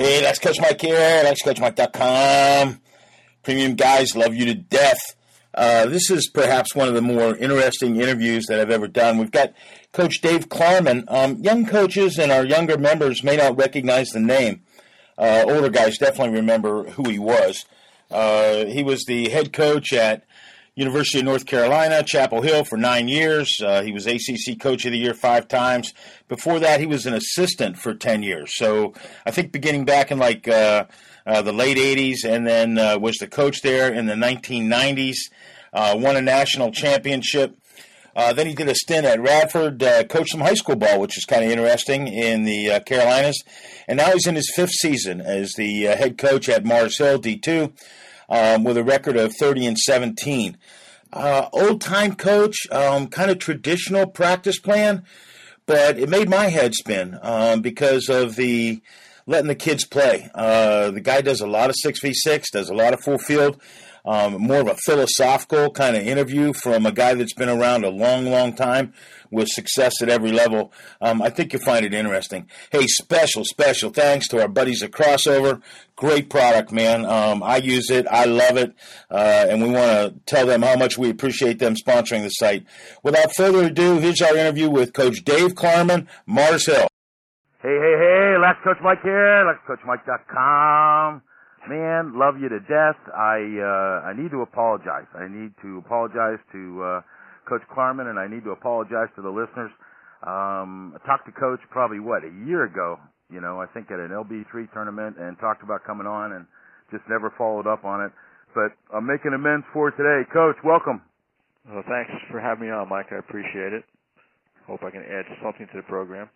Hey, that's Coach Mike here. That's CoachMike.com. Premium guys, love you to death. This is perhaps one of the more interesting interviews that I've ever done. We've got Coach Dave Klarman. Young coaches and our younger members may not recognize the name. Older guys definitely remember who he was. He was the head coach at University of North Carolina, Chapel Hill for 9 years. He was ACC Coach of the Year 5 times. Before that, he was an assistant for 10 years. So I think beginning back in the late 80s, and then was the coach there in the 1990s, won a national championship. Then he did a stint at Radford, coached some high school ball, which is kind of interesting, in the Carolinas. And now he's in his 5th season as the head coach at Mars Hill, D2. With a record of 30-17. Old-time coach, kind of traditional practice plan, but it made my head spin because of the letting the kids play. The guy does a lot of 6v6, does a lot of full field, more of a philosophical kind of interview from a guy that's been around a long, long time with success at every level. I think you'll find it interesting. Hey, special thanks to our buddies at Crossover. Great product, man. I use it. I love it. And we want to tell them how much we appreciate them sponsoring the site. Without further ado, here's our interview with Coach Dave Klarman, Mars Hill. Hey, that's Coach Mike here. That's CoachMike.com. Man, love you to death. I need to apologize. I need to apologize to Coach Klarman, and I need to apologize to the listeners. I talked to Coach probably, a year ago, I think at an LB3 tournament, and talked about coming on and just never followed up on it. But I'm making amends for today. Coach, welcome. Well, thanks for having me on, Mike. I appreciate it. Hope I can add something to the program.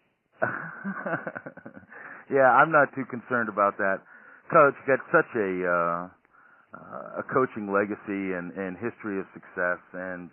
Yeah, I'm not too concerned about that. Coach, you got such a coaching legacy and history of success, and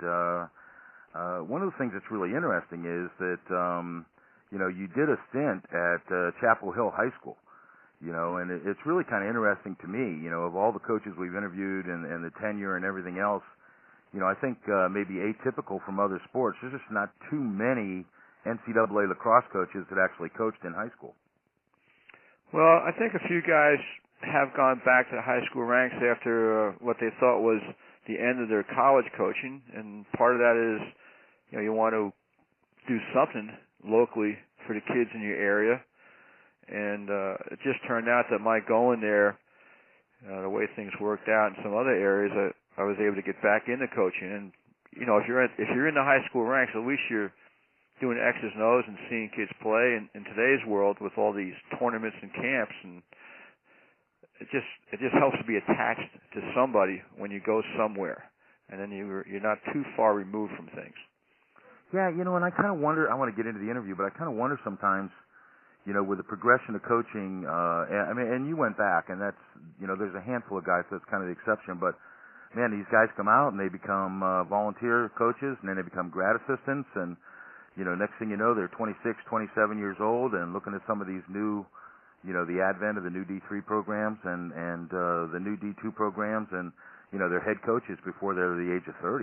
one of the things that's really interesting is that you did a stint at Chapel Hill High School, and it's really kind of interesting to me, of all the coaches we've interviewed and the tenure and everything else, I think maybe atypical from other sports. There's just not too many NCAA lacrosse coaches that actually coached in high school. Well, I think a few guys have gone back to the high school ranks after what they thought was the end of their college coaching, and part of that is, you want to do something locally for the kids in your area, and it just turned out that my going there, the way things worked out in some other areas, I was able to get back into coaching, and if you're in the high school ranks, at least you're doing X's and O's and seeing kids play. In today's world, with all these tournaments and camps, and it just helps to be attached to somebody when you go somewhere, and then you're not too far removed from things. Yeah, and I kind of wonder. I want to get into the interview, but I kind of wonder sometimes, with the progression of coaching. And you went back, and that's there's a handful of guys, so it's kind of the exception. But man, these guys come out and they become volunteer coaches, and then they become grad assistants, and next thing you know, they're 26, 27 years old, and looking at some of these new, the advent of the new D3 programs and the new D2 programs, and they're head coaches before they're the age of 30,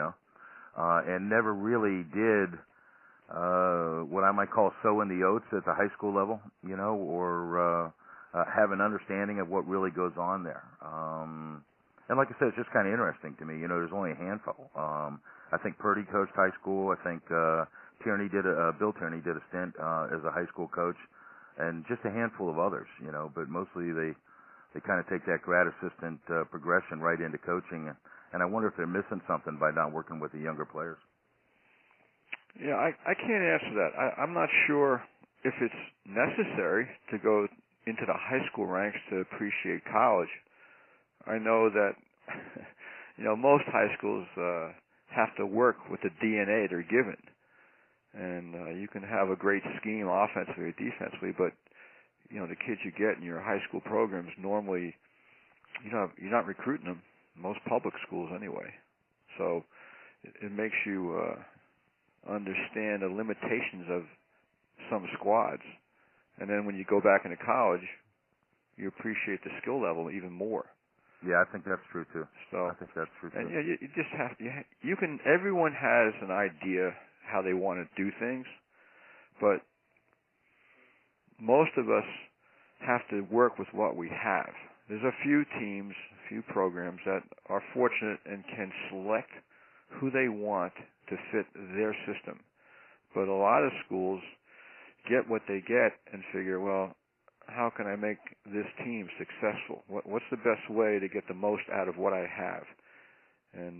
and never really did what I might call sow in the oats at the high school level, or have an understanding of what really goes on there. And like I said, it's just kind of interesting to me. There's only a handful. I think Purdy coached high school. I think Bill Tierney did a stint as a high school coach, and just a handful of others, but mostly they kind of take that grad assistant progression right into coaching, and I wonder if they're missing something by not working with the younger players. Yeah, I can't answer that. I'm not sure if it's necessary to go into the high school ranks to appreciate college. I know that, most high schools have to work with the DNA they're given. And you can have a great scheme offensively or defensively, but, the kids you get in your high school programs, normally, you're not recruiting them, most public schools anyway. So it makes you understand the limitations of some squads. And then when you go back into college, you appreciate the skill level even more. Yeah, I think that's true too. So I think that's true too. And you just have everyone has an idea how they want to do things, but most of us have to work with what we have. There's a few teams, a few programs that are fortunate and can select who they want to fit their system. But a lot of schools get what they get and figure, well, how can I make this team successful? What's the best way to get the most out of what I have? And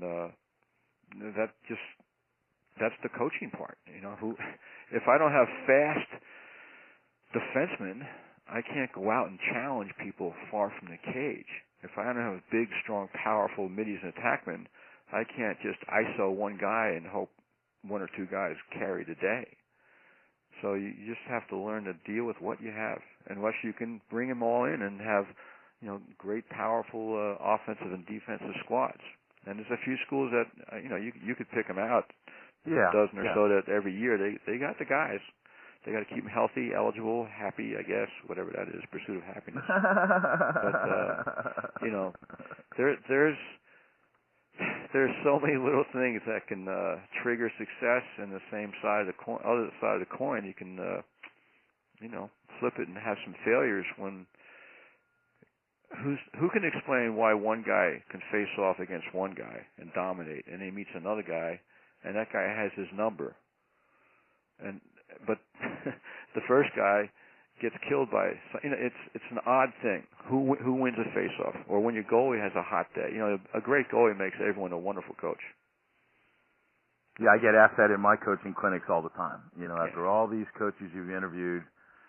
that's the coaching part. If I don't have fast defensemen, I can't go out and challenge people far from the cage. If I don't have big, strong, powerful middies and attackmen, I can't just ISO one guy and hope one or two guys carry the day. So you just have to learn to deal with what you have, unless you can bring them all in and have, great, powerful offensive and defensive squads. And there's a few schools that you could pick them out, a dozen or so that every year they got the guys. They got to keep them healthy, eligible, happy, I guess, whatever that is, pursuit of happiness. But there's so many little things that can trigger success. And the same side of the coin, other side of the coin, you can flip it and have some failures. When who can explain why one guy can face off against one guy and dominate, and he meets another guy, and that guy has his number, but the first guy gets killed by, it's an odd thing. Who wins a face-off? Or when your goalie has a hot day. A great goalie makes everyone a wonderful coach. Yeah, I get asked that in my coaching clinics all the time. After all these coaches you've interviewed,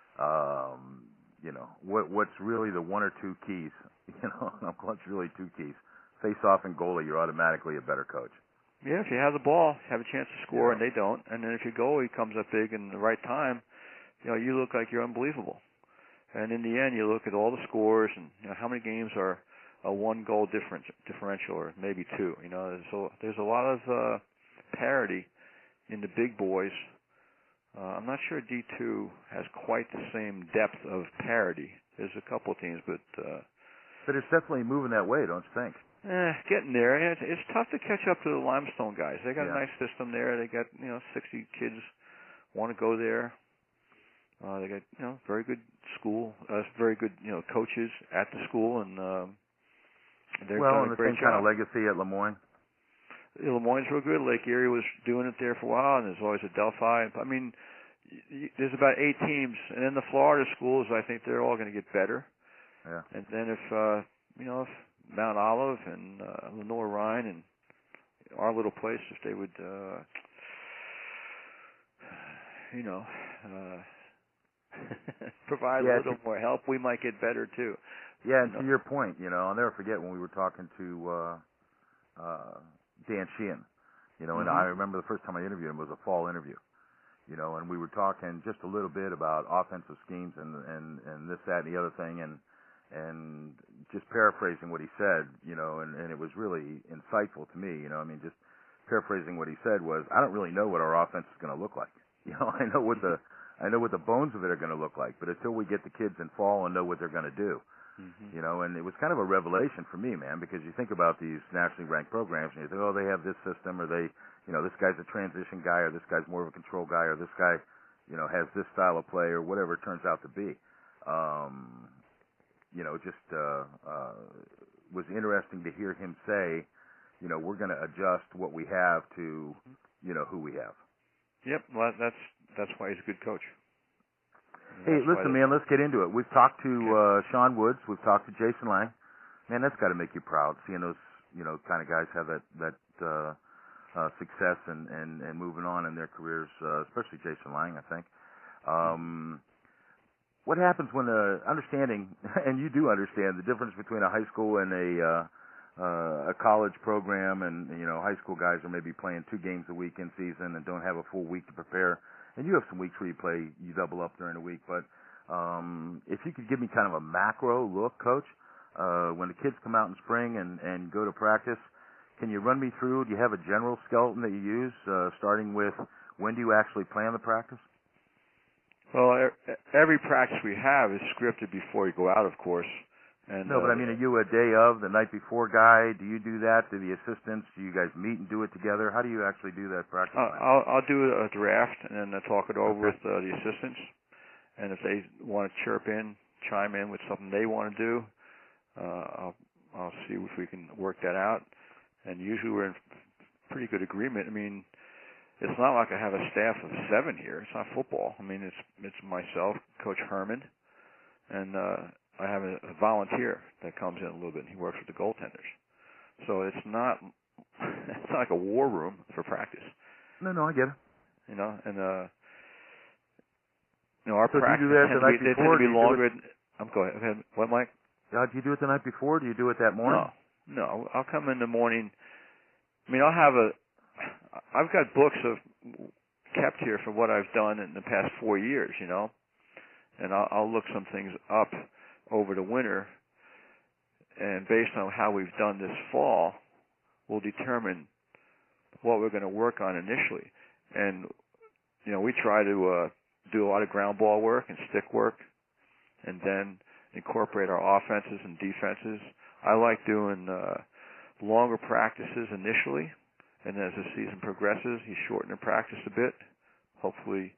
what's really the one or two keys? What's really two keys? Face-off and goalie, you're automatically a better coach. Yeah, if you have the ball, have a chance to score, and they don't. And then if your goalie comes up big in the right time, you look like you're unbelievable. And in the end, you look at all the scores and how many games are a one-goal differential, or maybe two. There's a lot of parity in the big boys. I'm not sure D2 has quite the same depth of parity. There's a couple of teams, but it's definitely moving that way, don't you think? Getting there. And it's tough to catch up to the Limestone guys. They got a nice system there. They got 60 kids want to go there. They got very good school, very good coaches at the school, and they've done a great job. And the same kind of legacy at Lemoyne. Lemoyne's real good. Lake Erie was doing it there for a while, and there's always a Delphi. I mean, there's about 8 teams, and then the Florida schools, I think they're all going to get better. Yeah. And then if if Mount Olive and Lenore Rhine and our little place, if they would, provide a little more help, we might get better too. Yeah, and to your point, I'll never forget when we were talking to Dan Sheehan, and I remember the first time I interviewed him was a fall interview, and we were talking just a little bit about offensive schemes and this, that, and the other thing, and just paraphrasing what he said, and it was really insightful to me, just paraphrasing what he said was, I don't really know what our offense is going to look like. I know what the bones of it are going to look like, but until we get the kids in fall and know what they're going to do, and it was kind of a revelation for me, man, because you think about these nationally ranked programs and you think, oh, they have this system, or they, this guy's a transition guy, or this guy's more of a control guy, or this guy, has this style of play, or whatever it turns out to be. Was interesting to hear him say, we're going to adjust what we have to, who we have. Yep, well, that's why he's a good coach. Hey, listen, man, let's get into it. We've talked to Sean Woods. We've talked to Jason Lang. Man, that's got to make you proud, seeing those, kind of guys have that success and moving on in their careers, especially Jason Lang, I think. What happens when understanding, and you do understand the difference between a high school and a college program, and high school guys are maybe playing 2 games a week in season and don't have a full week to prepare, and you have some weeks where you double up during the week. But if you could give me kind of a macro look, Coach, when the kids come out in spring and go to practice, can you run me through? Do you have a general skeleton that you use, starting with when do you actually plan the practice? Well, every practice we have is scripted before you go out, of course. And, no, but I mean, are you a day of, the night before guy? Do you do that? Do the assistants? Do you guys meet and do it together? How do you actually do that practice? I'll do a draft and then talk it over with the assistants. And if they want to chirp in, chime in with something they want to do, I'll see if we can work that out. And usually we're in pretty good agreement. I mean, it's not like I have a staff of 7 here. It's not football. I mean, it's myself, Coach Herman, and I have a volunteer that comes in a little bit, and he works with the goaltenders. So it's not like a war room for practice. No, I get it. You know, and our So practice do you do that the night tend before? to be longer. Go ahead. What, Mike? Do you do it the night before? Do you do it that morning? No. I'll come in the morning. I mean, I've got books kept here for what I've done in the past 4 years, you know, and I'll look some things up over the winter, and based on how we've done this fall, we'll determine what we're going to work on initially. And, you know, we try to do a lot of ground ball work and stick work, and then incorporate our offenses and defenses. I like doing longer practices initially, and as the season progresses, you shorten the practice a bit. Hopefully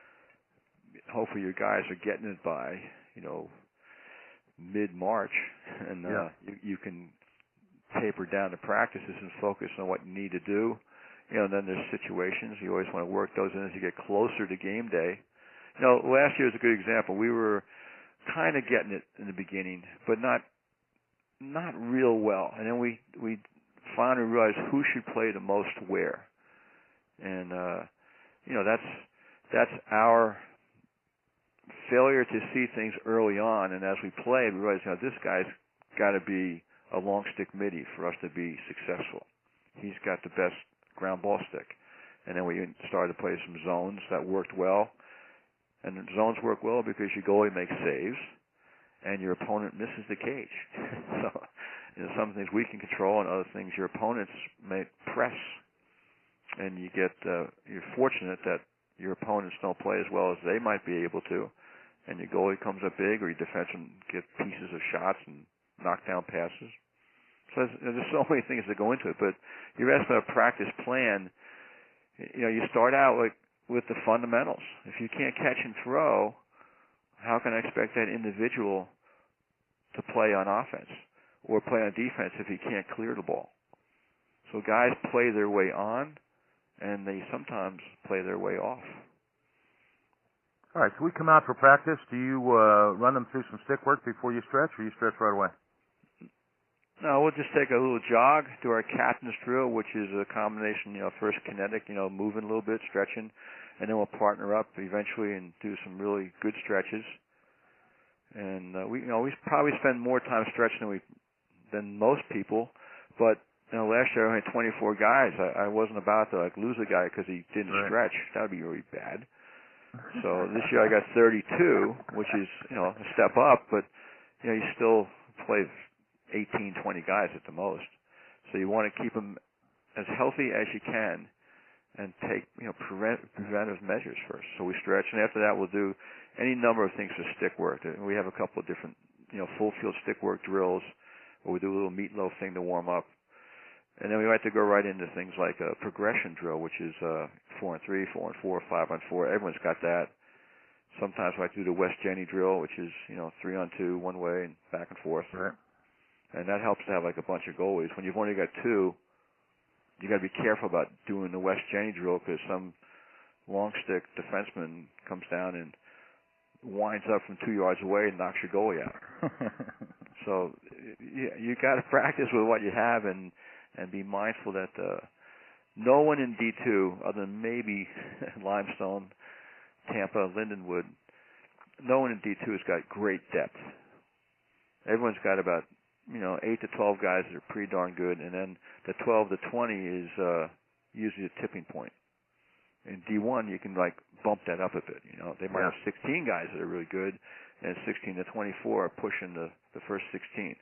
your guys are getting it by, you know, mid-March, and you can taper down the practices and focus on what you need to do. You know, and then there's situations you always want to work those in as you get closer to game day. You know, last year was a good example. We were kind of getting it in the beginning, but not real well. And then we finally realized who should play the most where. And you know, that's our failure to see things early on. And as we played, we realized, you know, this guy's got to be a long stick midi for us to be successful. He's got the best ground ball stick. And then we started to play some zones that worked well. And the zones work well because your goalie makes saves and your opponent misses the cage. So, you know, some things we can control, and other things your opponents may press. And you're fortunate that your opponents don't play as well as they might be able to, and your goalie comes up big, or your defenseman get pieces of shots and knock down passes. So there's so many things that go into it. But you're asking about a practice plan. You know, you start out with the fundamentals. If you can't catch and throw, how can I expect that individual to play on offense or play on defense if he can't clear the ball? So guys play their way on, and they sometimes play their way off. All right, so we come out for practice. Do you run them through some stick work before you stretch, or you stretch right away? No, we'll just take a little jog, do our captain's drill, which is a combination, you know, first kinetic, you know, moving a little bit, stretching, and then we'll partner up eventually and do some really good stretches. And we probably spend more time stretching than most people, but you know, last year I had 24 guys. I wasn't about to lose a guy because he didn't stretch. That would be really bad. So this year I got 32, which is, you know, a step up, but you know, you still play 18, 20 guys at the most. So you want to keep them as healthy as you can and take, you know, preventive measures first. So we stretch, and after that we'll do any number of things for stick work. We have a couple of different, you know, full field stick work drills, where we do a little meatloaf thing to warm up. And then we like to go right into things like a progression drill, which is 4-on-3, 4-on-4, 5-on-4. Everyone's got that. Sometimes I like to do the West Jenny drill, which is, you know, 3-on-2, one way and back and forth. Right. And that helps to have like a bunch of goalies. When you've only got two, you got to be careful about doing the West Jenny drill, because some long stick defenseman comes down and winds up from 2 yards away and knocks your goalie out. So you got to practice with what you have and be mindful that no one in D2, other than maybe Limestone, Tampa, Lindenwood, no one in D2 has got great depth. Everyone's got about, you know, 8 to 12 guys that are pretty darn good, and then the 12 to 20 is usually a tipping point. In D1, you can like bump that up a bit. You know, they might have 16 guys that are really good, and 16 to 24 are pushing the first 16.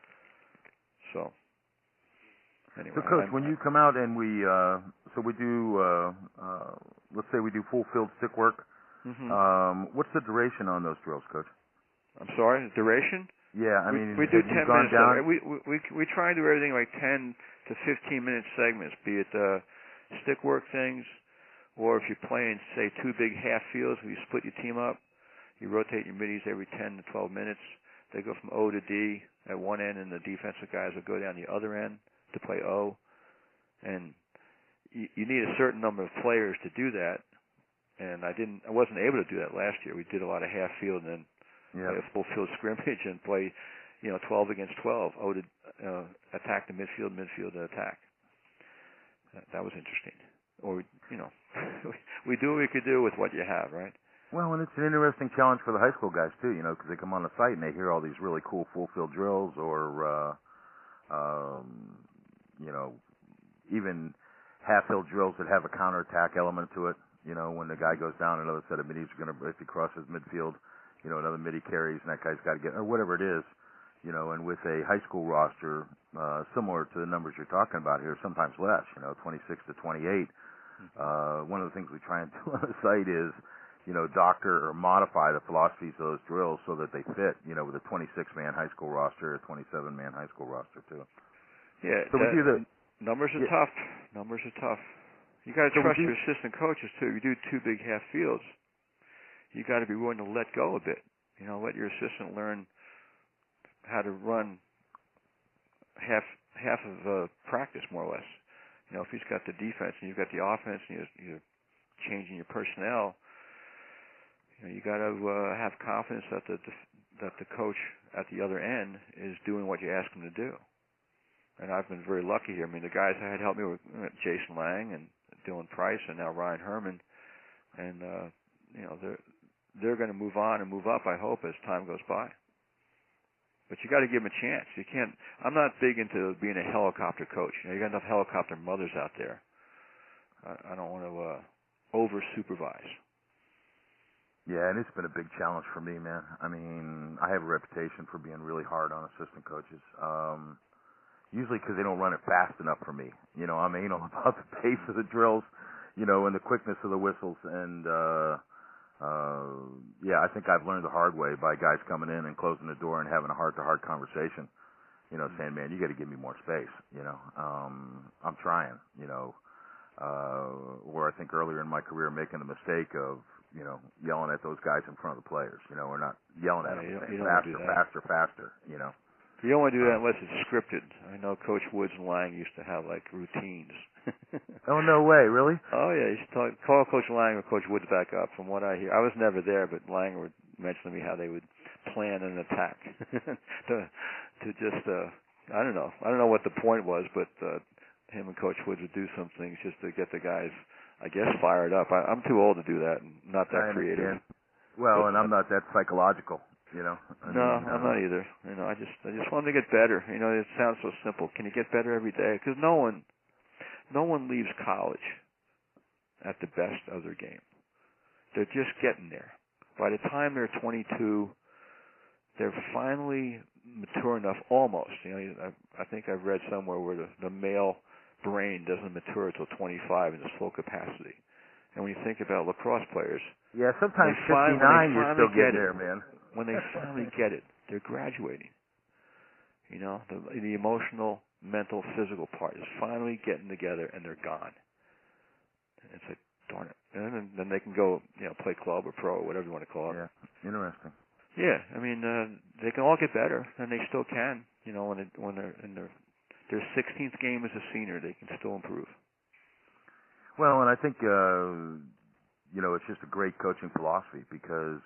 So. Anyway, So, Coach, when you come out and we do, let's say we do full field stick work, what's the duration on those drills, Coach? I'm sorry, the duration? Yeah, I mean, we do 10 minutes. Down? We try and do everything like 10 to 15 minute segments, be it stick work things, or if you're playing, say, two big half fields where you split your team up, You rotate your middies every 10 to 12 minutes. They go from O to D at one end, and the defensive guys will go down the other end to play O. And you need a certain number of players to do that. And I wasn't able to do that last year. We did a lot of half field and then play a full field scrimmage and play, 12 against 12. O to attack the midfield, midfield to attack. That was interesting. Or we do what we could do with what you have, right? Well, and it's an interesting challenge for the high school guys too, because they come on the site and they hear all these really cool full field drills, or even half field drills that have a counterattack element to it. When the guy goes down, another set of middies are going to, if he crosses midfield, another middy carries, and that guy's got to get, or whatever it is. And with a high school roster, similar to the numbers you're talking about here, sometimes less, 26 to 28. One of the things we try and do on the site is, doctor or modify the philosophies of those drills so that they fit, with a 26-man high school roster, a 27-man high school roster too. Yeah, so we do the numbers are tough. Numbers are tough. You got to trust your assistant coaches too. If you do two big half fields, you got to be willing to let go a bit. Let your assistant learn how to run half of practice, more or less. If he's got the defense and you've got the offense and you're changing your personnel, you got to have confidence that the coach at the other end is doing what you ask him to do. And I've been very lucky here. I mean, the guys that had helped me were Jason Lang and Dylan Price, and now Ryan Herman, and they're going to move on and move up, I hope, as time goes by. But you got to give them a chance. You can't. I'm not big into being a helicopter coach. You got enough helicopter mothers out there. I don't want to over supervise. Yeah, and it's been a big challenge for me, man. I mean, I have a reputation for being really hard on assistant coaches. Usually because they don't run it fast enough for me. I'm anal about the pace of the drills, and the quickness of the whistles. And, I think I've learned the hard way by guys coming in and closing the door and having a heart-to-heart conversation, saying, man, you got to give me more space, I'm trying, where I think earlier in my career making the mistake of, yelling at those guys in front of the players, or not yelling at them, saying faster. You don't want to do that unless it's scripted. I know Coach Woods and Lang used to have, routines. Oh, no way, really? Oh, yeah. You should call Coach Lang or Coach Woods back up, from what I hear. I was never there, but Lang would mention to me how they would plan an attack to just, I don't know. I don't know what the point was, but him and Coach Woods would do some things just to get the guys, I guess, fired up. I'm too old to do that and not that creative. Well, and I'm not that psychological. No, I'm not either. I just want them to get better. It sounds so simple. Can you get better every day? Because no one leaves college at the best of their game. They're just getting there. By the time they're 22, they're finally mature enough, almost. I think I've read somewhere where the male brain doesn't mature until 25 in its full capacity. And when you think about lacrosse players, yeah, sometimes 59 you're still getting there, man. When they finally get it, they're graduating. The emotional, mental, physical part is finally getting together, and they're gone. And it's like, darn it. And then they can go, play club or pro or whatever you want to call it. Yeah, interesting. Yeah, I mean, they can all get better, and they still can. When they're in their 16th game as a senior, they can still improve. Well, and I think it's just a great coaching philosophy because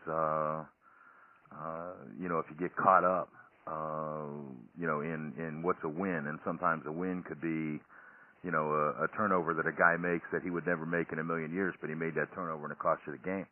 if you get caught up, in what's a win, and sometimes a win could be, a turnover that a guy makes that he would never make in a million years, but he made that turnover and it cost you the game.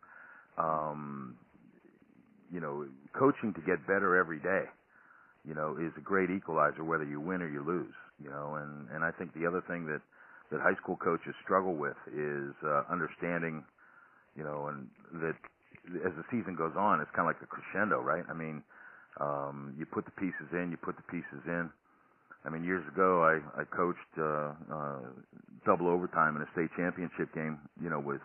Coaching to get better every day, is a great equalizer whether you win or you lose, and I think the other thing that high school coaches struggle with is understanding, and that as the season goes on, it's kind of like a crescendo, right? I mean, you put the pieces in, I mean, years ago, I coached double overtime in a state championship game, with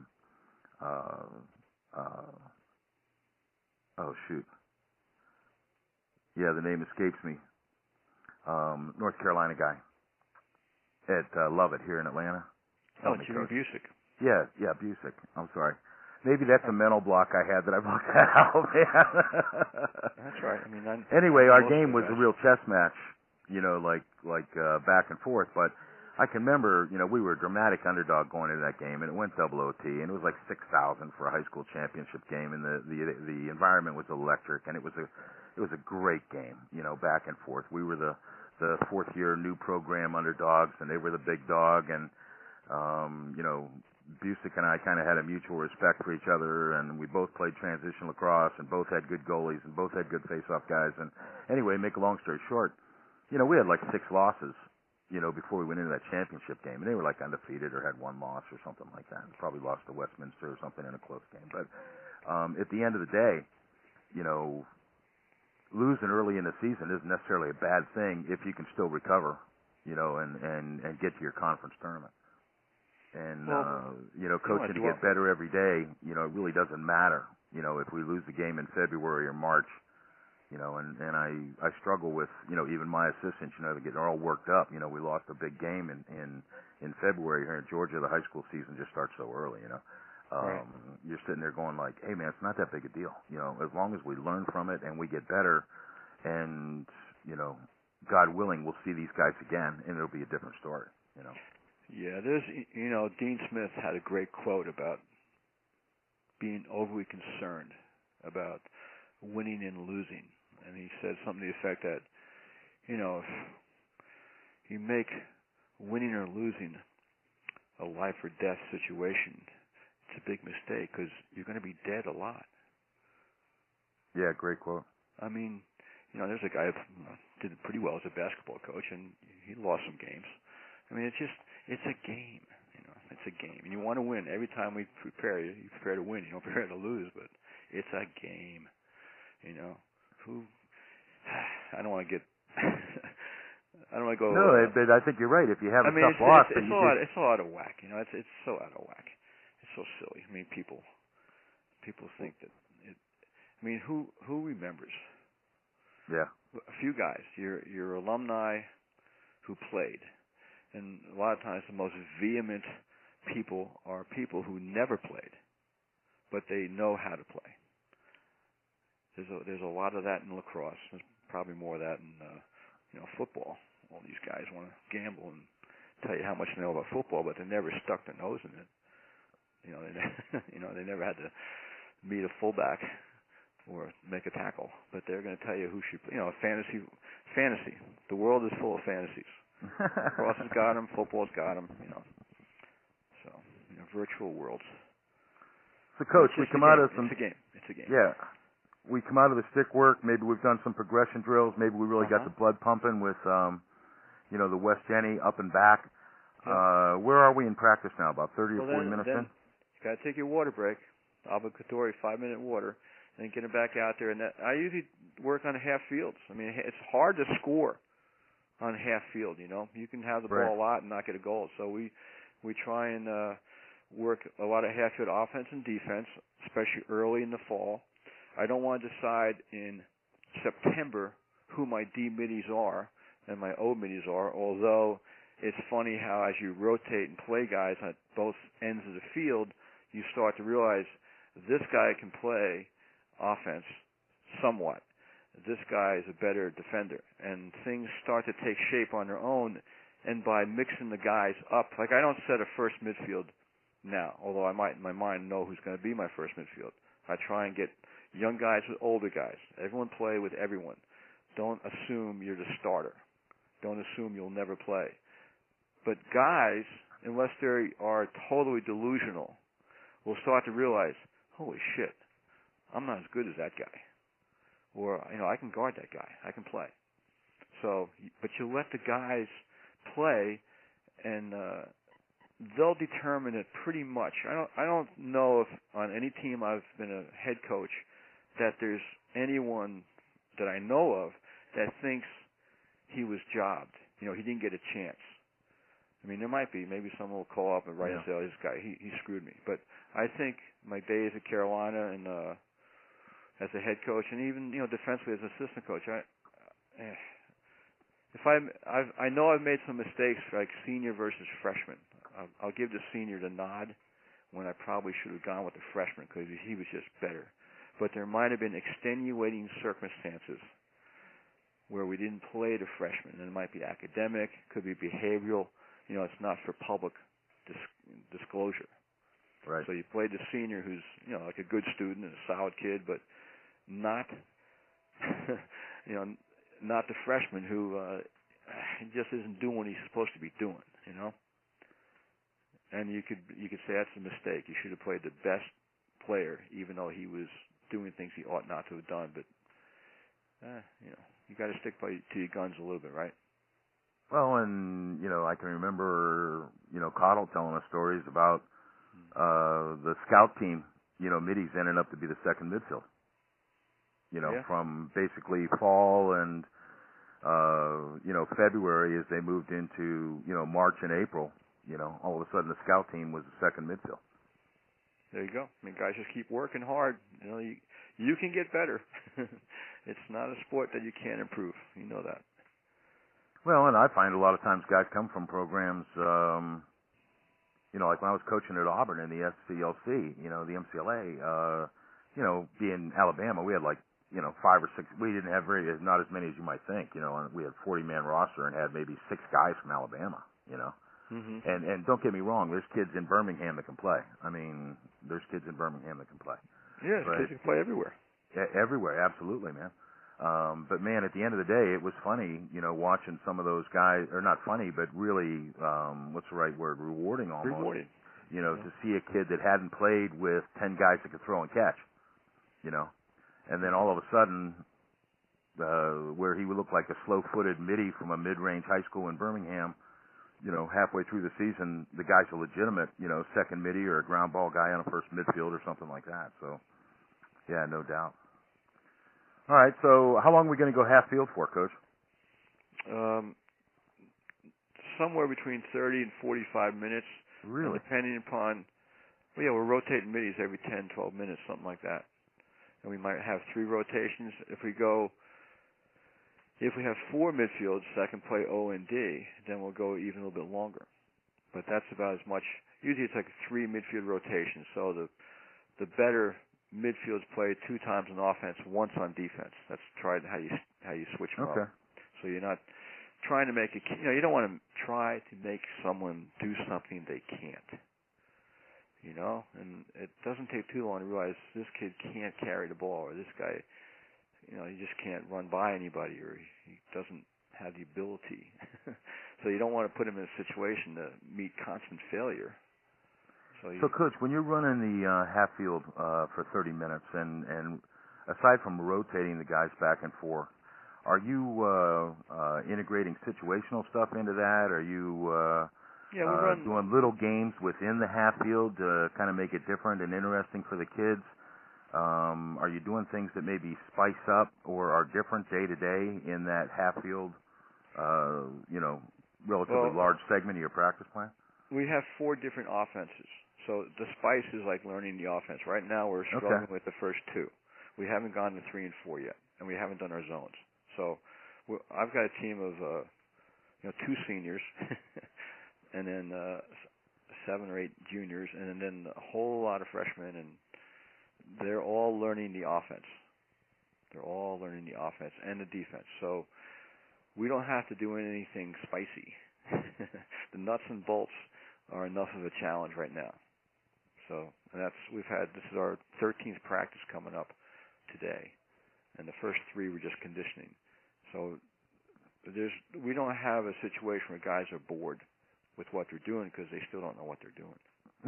the name escapes me. North Carolina guy at Lovett here in Atlanta. Jimmy Busick. Yeah, Busick. I'm sorry. maybe that's a mental block I had that I blocked that out, man. That's right. I mean, anyway, our game was a real chess match, like back and forth. But I can remember, we were a dramatic underdog going into that game, and it went double OT, and it was like 6,000 for a high school championship game, and the environment was electric, and it was a great game, back and forth. We were the fourth year new program underdogs, and they were the big dog, and Busick and I kind of had a mutual respect for each other, and we both played transition lacrosse, and both had good goalies, and both had good face-off guys. And anyway, make a long story short, we had like 6 losses, before we went into that championship game, and they were like undefeated or had 1 loss or something like that. Probably lost to Westminster or something in a close game. But at the end of the day, losing early in the season isn't necessarily a bad thing if you can still recover, and get to your conference tournament. And, coaching to get better every day, it really doesn't matter, if we lose the game in February or March, and I struggle with, even my assistants, they get all worked up. We lost a big game in February here in Georgia. The high school season just starts so early, Right. You're sitting there going like, hey man, it's not that big a deal. As long as we learn from it and we get better and, God willing, we'll see these guys again and it'll be a different story, Yeah, there's, Dean Smith had a great quote about being overly concerned about winning and losing. And he said something to the effect that, if you make winning or losing a life or death situation, it's a big mistake because you're going to be dead a lot. Yeah, great quote. I mean, there's a guy who did pretty well as a basketball coach, and he lost some games. I mean, it's a game, it's a game. And you want to win. Every time we prepare, you prepare to win. You don't prepare to lose, but it's a game, I don't want to get, I don't want to go. No, but I think you're right. If you have a tough loss, it's all out of whack, it's so out of whack. It's so silly. I mean, people think that who remembers? Yeah. A few guys, your alumni who played. And a lot of times the most vehement people are people who never played, but they know how to play. There's a lot of that in lacrosse. There's probably more of that in football. All these guys want to gamble and tell you how much they know about football, but they never stuck their nose in it. They never had to meet a fullback or make a tackle, but they're going to tell you who should play. Fantasy. The world is full of fantasies. Lacrosse has got them, football's got them, So, virtual worlds. So, Coach, we come out of some... It's a game. Yeah. We come out of the stick work. Maybe we've done some progression drills. Maybe we really got the blood pumping with, the West Jenny up and back. Yeah. Where are we in practice now? About 30 or 40 minutes in? You got to take your water break. Obligatory 5-minute water. And then get it back out there. And I usually work on half fields. I mean, it's hard to score on half field, You can have the ball a lot and not get a goal. So we try and work a lot of half field offense and defense, especially early in the fall. I don't want to decide in September who my D middies are and my O middies are, although it's funny how as you rotate and play guys at both ends of the field, you start to realize this guy can play offense somewhat. This guy is a better defender, and things start to take shape on their own. And by mixing the guys up, like I don't set a first midfield now, although I might in my mind know who's going to be my first midfield. I try and get young guys with older guys. Everyone play with everyone. Don't assume you're the starter. Don't assume you'll never play. But guys, unless they are totally delusional, will start to realize, holy shit, I'm not as good as that guy. Or, I can guard that guy. I can play. So, but you let the guys play, and they'll determine it pretty much. I don't know if on any team I've been a head coach that there's anyone that I know of that thinks he was jobbed. He didn't get a chance. I mean, there might be. Maybe someone will call up and write and say, oh, this guy, he screwed me. But I think my days at Carolina and as a head coach, and even defensively as assistant coach, I know I've made some mistakes like senior versus freshman. I'll give the senior the nod when I probably should have gone with the freshman because he was just better. But there might have been extenuating circumstances where we didn't play the freshman. And it might be academic, could be behavioral. It's not for public disclosure. Right. So you played the senior who's, like a good student and a solid kid, but not, not the freshman who just isn't doing what he's supposed to be doing, And you could say that's a mistake. You should have played the best player, even though he was doing things he ought not to have done. But you got to stick to your guns a little bit, right? Well, and I can remember Cottle telling us stories about the scout team. Middies ended up to be the second midfield. From basically fall and February as they moved into March and April. All of a sudden the scout team was the second midfield. There you go. I mean, guys just keep working hard. You can get better. It's not a sport that you can't improve. You know that. Well, and I find a lot of times guys come from programs, like when I was coaching at Auburn in the SCLC, the MCLA, being Alabama, we had 5 or 6. We didn't have not as many as you might think, and we had 40-man roster and had maybe 6 guys from Alabama, Mm-hmm. And don't get me wrong, there's kids in Birmingham that can play. I mean, there's kids in Birmingham that can play. Yeah, kids can play everywhere. Everywhere, absolutely, man. But man, at the end of the day, it was funny, watching some of those guys, or not funny, but really, what's the right word? Rewarding almost. Rewarding. To see a kid that hadn't played with 10 guys that could throw and catch, and then all of a sudden, where he would look like a slow-footed middie from a mid-range high school in Birmingham, halfway through the season, the guy's a legitimate, second middie or a ground ball guy on a first midfield or something like that. So, yeah, no doubt. All right, so how long are we going to go half field for, Coach? Somewhere between 30 and 45 minutes. Really? Depending upon, we're rotating middies every 10, 12 minutes, something like that. And we might have 3 rotations. If we have 4 midfields that can play O and D, then we'll go even a little bit longer. But that's about as much. Usually it's like 3 midfield rotations. So the better midfields play 2 times on offense, once on defense. That's how you switch them okay. up. So you're not trying to make you don't want to try to make someone do something they can't. And it doesn't take too long to realize this kid can't carry the ball, or this guy, he just can't run by anybody, or he doesn't have the ability. So you don't want to put him in a situation to meet constant failure. So, Coach, when you're running the half field for 30 minutes, and aside from rotating the guys back and forth, are you integrating situational stuff into that? Are you doing little games within the half field to kind of make it different and interesting for the kids? Are you doing things that maybe spice up or are different day to day in that half field, relatively large segment of your practice plan? We have 4 different offenses. So the spice is like learning the offense. Right now we're struggling with the first 2. We haven't gone to 3 and 4 yet, and we haven't done our zones. So I've got a team of 2 seniors, and then 7 or 8 juniors, and then a whole lot of freshmen, and they're all learning the offense. They're all learning the offense and the defense. So we don't have to do anything spicy. The nuts and bolts are enough of a challenge right now. So, and this is our 13th practice coming up today, and the first 3 were just conditioning. So we don't have a situation where guys are bored with what they're doing because they still don't know what they're doing.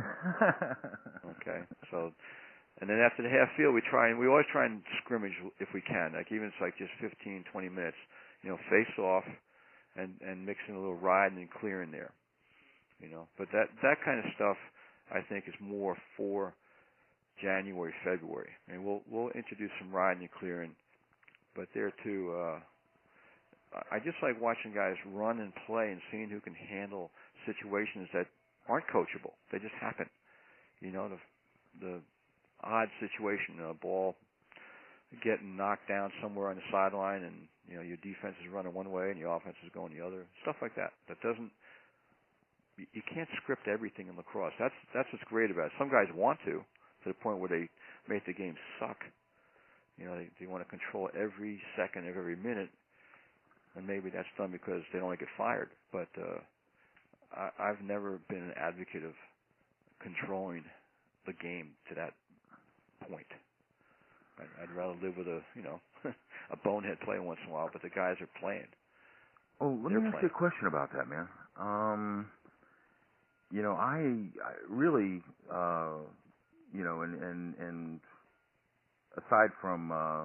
Okay, so, and then after the half field, we always try and scrimmage if we can. Like even it's like just 15, 20 minutes, face off, and mix in a little riding and clearing there. But that kind of stuff I think is more for January, February. I mean, we'll introduce some riding and clearing, but there too, I just like watching guys run and play and seeing who can handle situations that aren't coachable. They just happen. The odd situation, a ball getting knocked down somewhere on the sideline, and your defense is running one way and your offense is going the other. Stuff like that. That doesn't. you can't script everything in lacrosse. That's what's great about it. Some guys want to the point where they make the game suck. You know, they want to control every second of every minute, and maybe that's done because they don't want to get fired. But I've never been an advocate of controlling the game to that point. I'd rather live with a a bonehead play once in a while, but the guys are playing. Oh, let me ask you a question about that, man. I really, and aside from,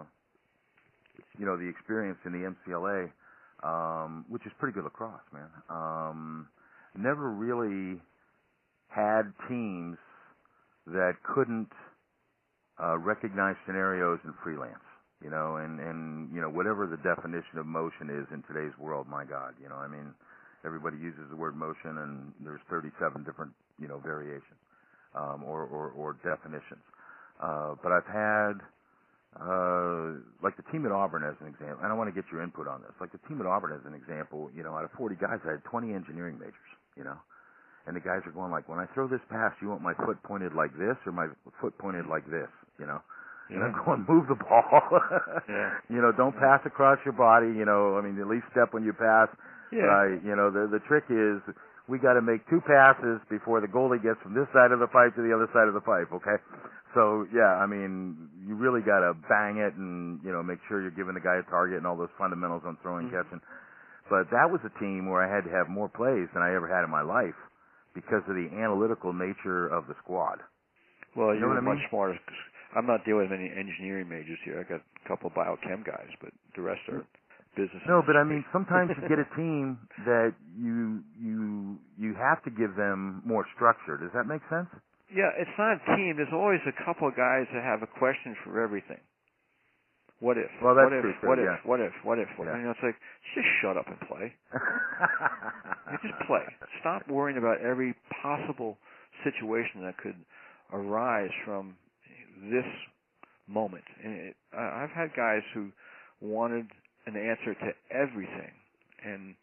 the experience in the MCLA, which is pretty good lacrosse, man, never really had teams that couldn't recognize scenarios in freelance. And whatever the definition of motion is in today's world, my God, everybody uses the word motion, and there's 37 different, variations, or definitions. But I've had, like the team at Auburn as an example, and I want to get your input on this. Like the team at Auburn as an example, out of 40 guys, I had 20 engineering majors, and the guys are going like, when I throw this pass, you want my foot pointed like this or my foot pointed like this, Yeah. And I'm going, move the ball. Yeah. Don't pass across your body. At least step when you pass. Yeah. The trick is we got to make two passes before the goalie gets from this side of the pipe to the other side of the pipe. Okay. So you really got to bang it and make sure you're giving the guy a target and all those fundamentals on throwing, catching. But that was a team where I had to have more plays than I ever had in my life because of the analytical nature of the squad. Well, you know what I mean? Much smarter. I'm not dealing with any engineering majors here. I got a couple of biochem guys, but the rest are business. No, but sometimes you get a team that you have to give them more structure. Does that make sense? Yeah, it's not a team. There's always a couple of guys that have a question for everything. What if? Well, that's what if? true. What if? Yeah. What if? What if? Yeah. It's like, just shut up and play. You just play. Stop worrying about every possible situation that could arise from this moment. And I've had guys who wanted an answer to everything, and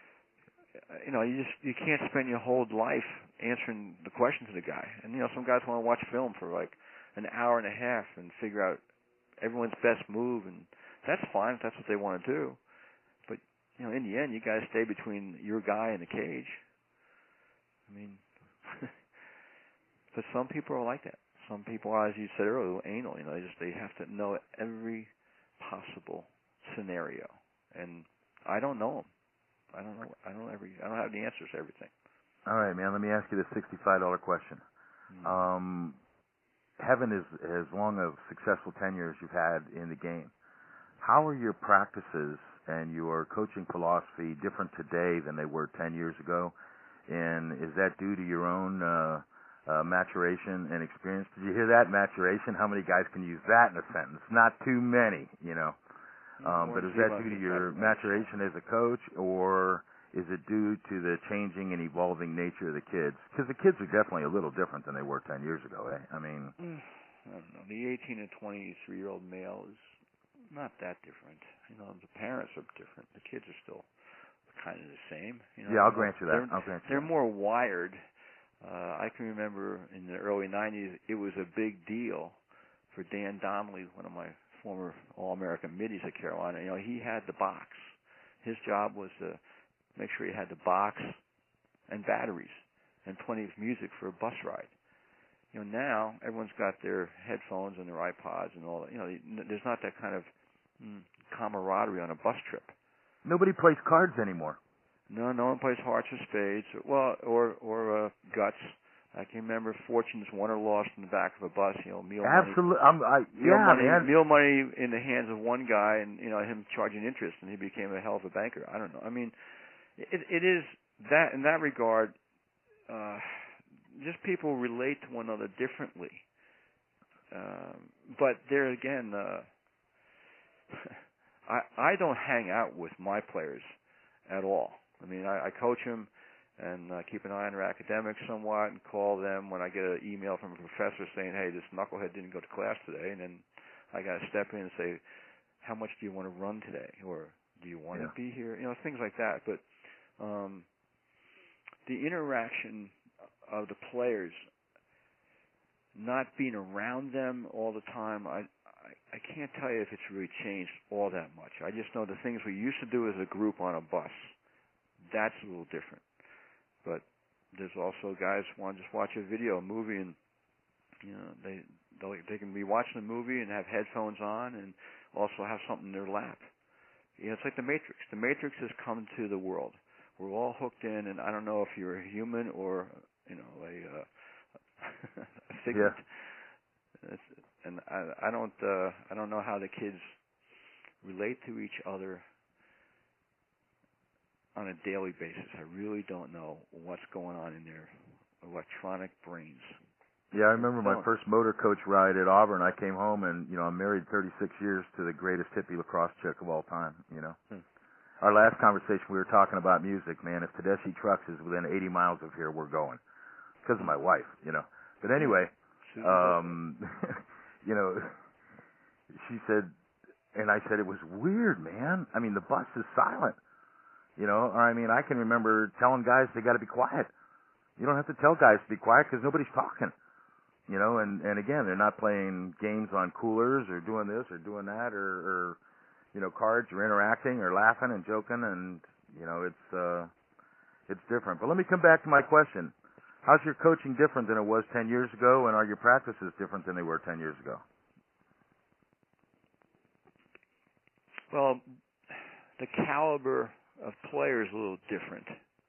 you can't spend your whole life answering the question to the guy. And some guys want to watch film for like an hour and a half and figure out everyone's best move, and that's fine if that's what they want to do. But in the end, you got to stay between your guy and the cage. But some people are like that. Some people, as you said earlier, anal. They have to know every possible scenario, and I don't know them. I don't know. I don't have the answers to everything. All right, man. Let me ask you the $65 question. Heaven is as long of successful tenure as you've had in the game. How are your practices and your coaching philosophy different today than they were 10 years ago? And is that due to your own maturation and experience? Did you hear that? Maturation? How many guys can use that in a sentence? Not too many, But is that due to your maturation as a coach, or is it due to the changing and evolving nature of the kids? Because the kids are definitely a little different than they were 10 years ago, eh? I don't know. The 18 and 23-year-old male is not that different. The parents are different. The kids are still kind of the same. Yeah, I'll grant you that. They're more wired. I can remember in the early 90s, it was a big deal for Dan Donnelly, one of my former All-American middies at Carolina. He had the box. His job was to make sure he had the box and batteries and plenty of music for a bus ride. Now everyone's got their headphones and their iPods and all that. There's not that kind of camaraderie on a bus trip. Nobody plays cards anymore. No one plays hearts or spades. Well, or guts. I can remember fortunes won or lost in the back of a bus. Meal Absolutely. money. Meal money in the hands of one guy, and him charging interest, and he became a hell of a banker. I don't know. It is that in that regard. Just people relate to one another differently. But there again, I don't hang out with my players at all. I coach them and keep an eye on their academics somewhat and call them when I get an email from a professor saying, hey, this knucklehead didn't go to class today, and then I got to step in and say, how much do you want to run today? Or do you want to be here? Things like that. But the interaction of the players, not being around them all the time, I can't tell you if it's really changed all that much. I just know the things we used to do as a group on a bus, that's a little different. But there's also guys who want to just watch a video, a movie, and they can be watching a movie and have headphones on and also have something in their lap. It's like the Matrix. The Matrix has come to the world. We're all hooked in, and I don't know if you're a human or a figment. Yeah. And I don't know how the kids relate to each other on a daily basis. I really don't know what's going on in their electronic brains. Yeah, I remember my first motor coach ride at Auburn. I came home and, I'm married 36 years to the greatest hippie lacrosse chick of all time, Our last conversation, we were talking about music, man. If Tedeschi Trucks is within 80 miles of here, we're going. Because of my wife, But anyway, she said, and I said, it was weird, man. I mean, the bus is silent, I can remember telling guys they got to be quiet. You don't have to tell guys to be quiet because nobody's talking. And again, they're not playing games on coolers or doing this or doing that or cards or interacting or laughing and joking, and it's different. But let me come back to my question. How's your coaching different than it was 10 years ago, and are your practices different than they were 10 years ago? Well, the caliber of players is a little different.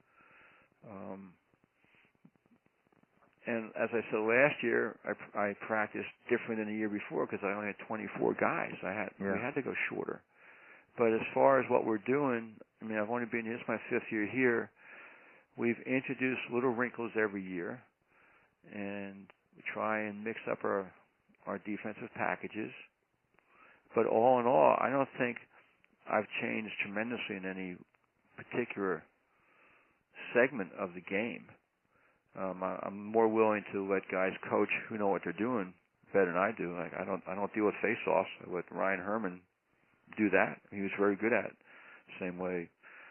And as I said last year, I practiced different than the year before because I only had 24 guys. We had to go shorter. But as far as what we're doing, I've only been here, it's my 5th year here. We've introduced little wrinkles every year, and we try and mix up our defensive packages. But all in all, I don't think I've changed tremendously in any particular segment of the game. I'm more willing to let guys coach who know what they're doing better than I do. Like I don't deal with face-offs. I let Ryan Herman do that. He was very good at it. Same way,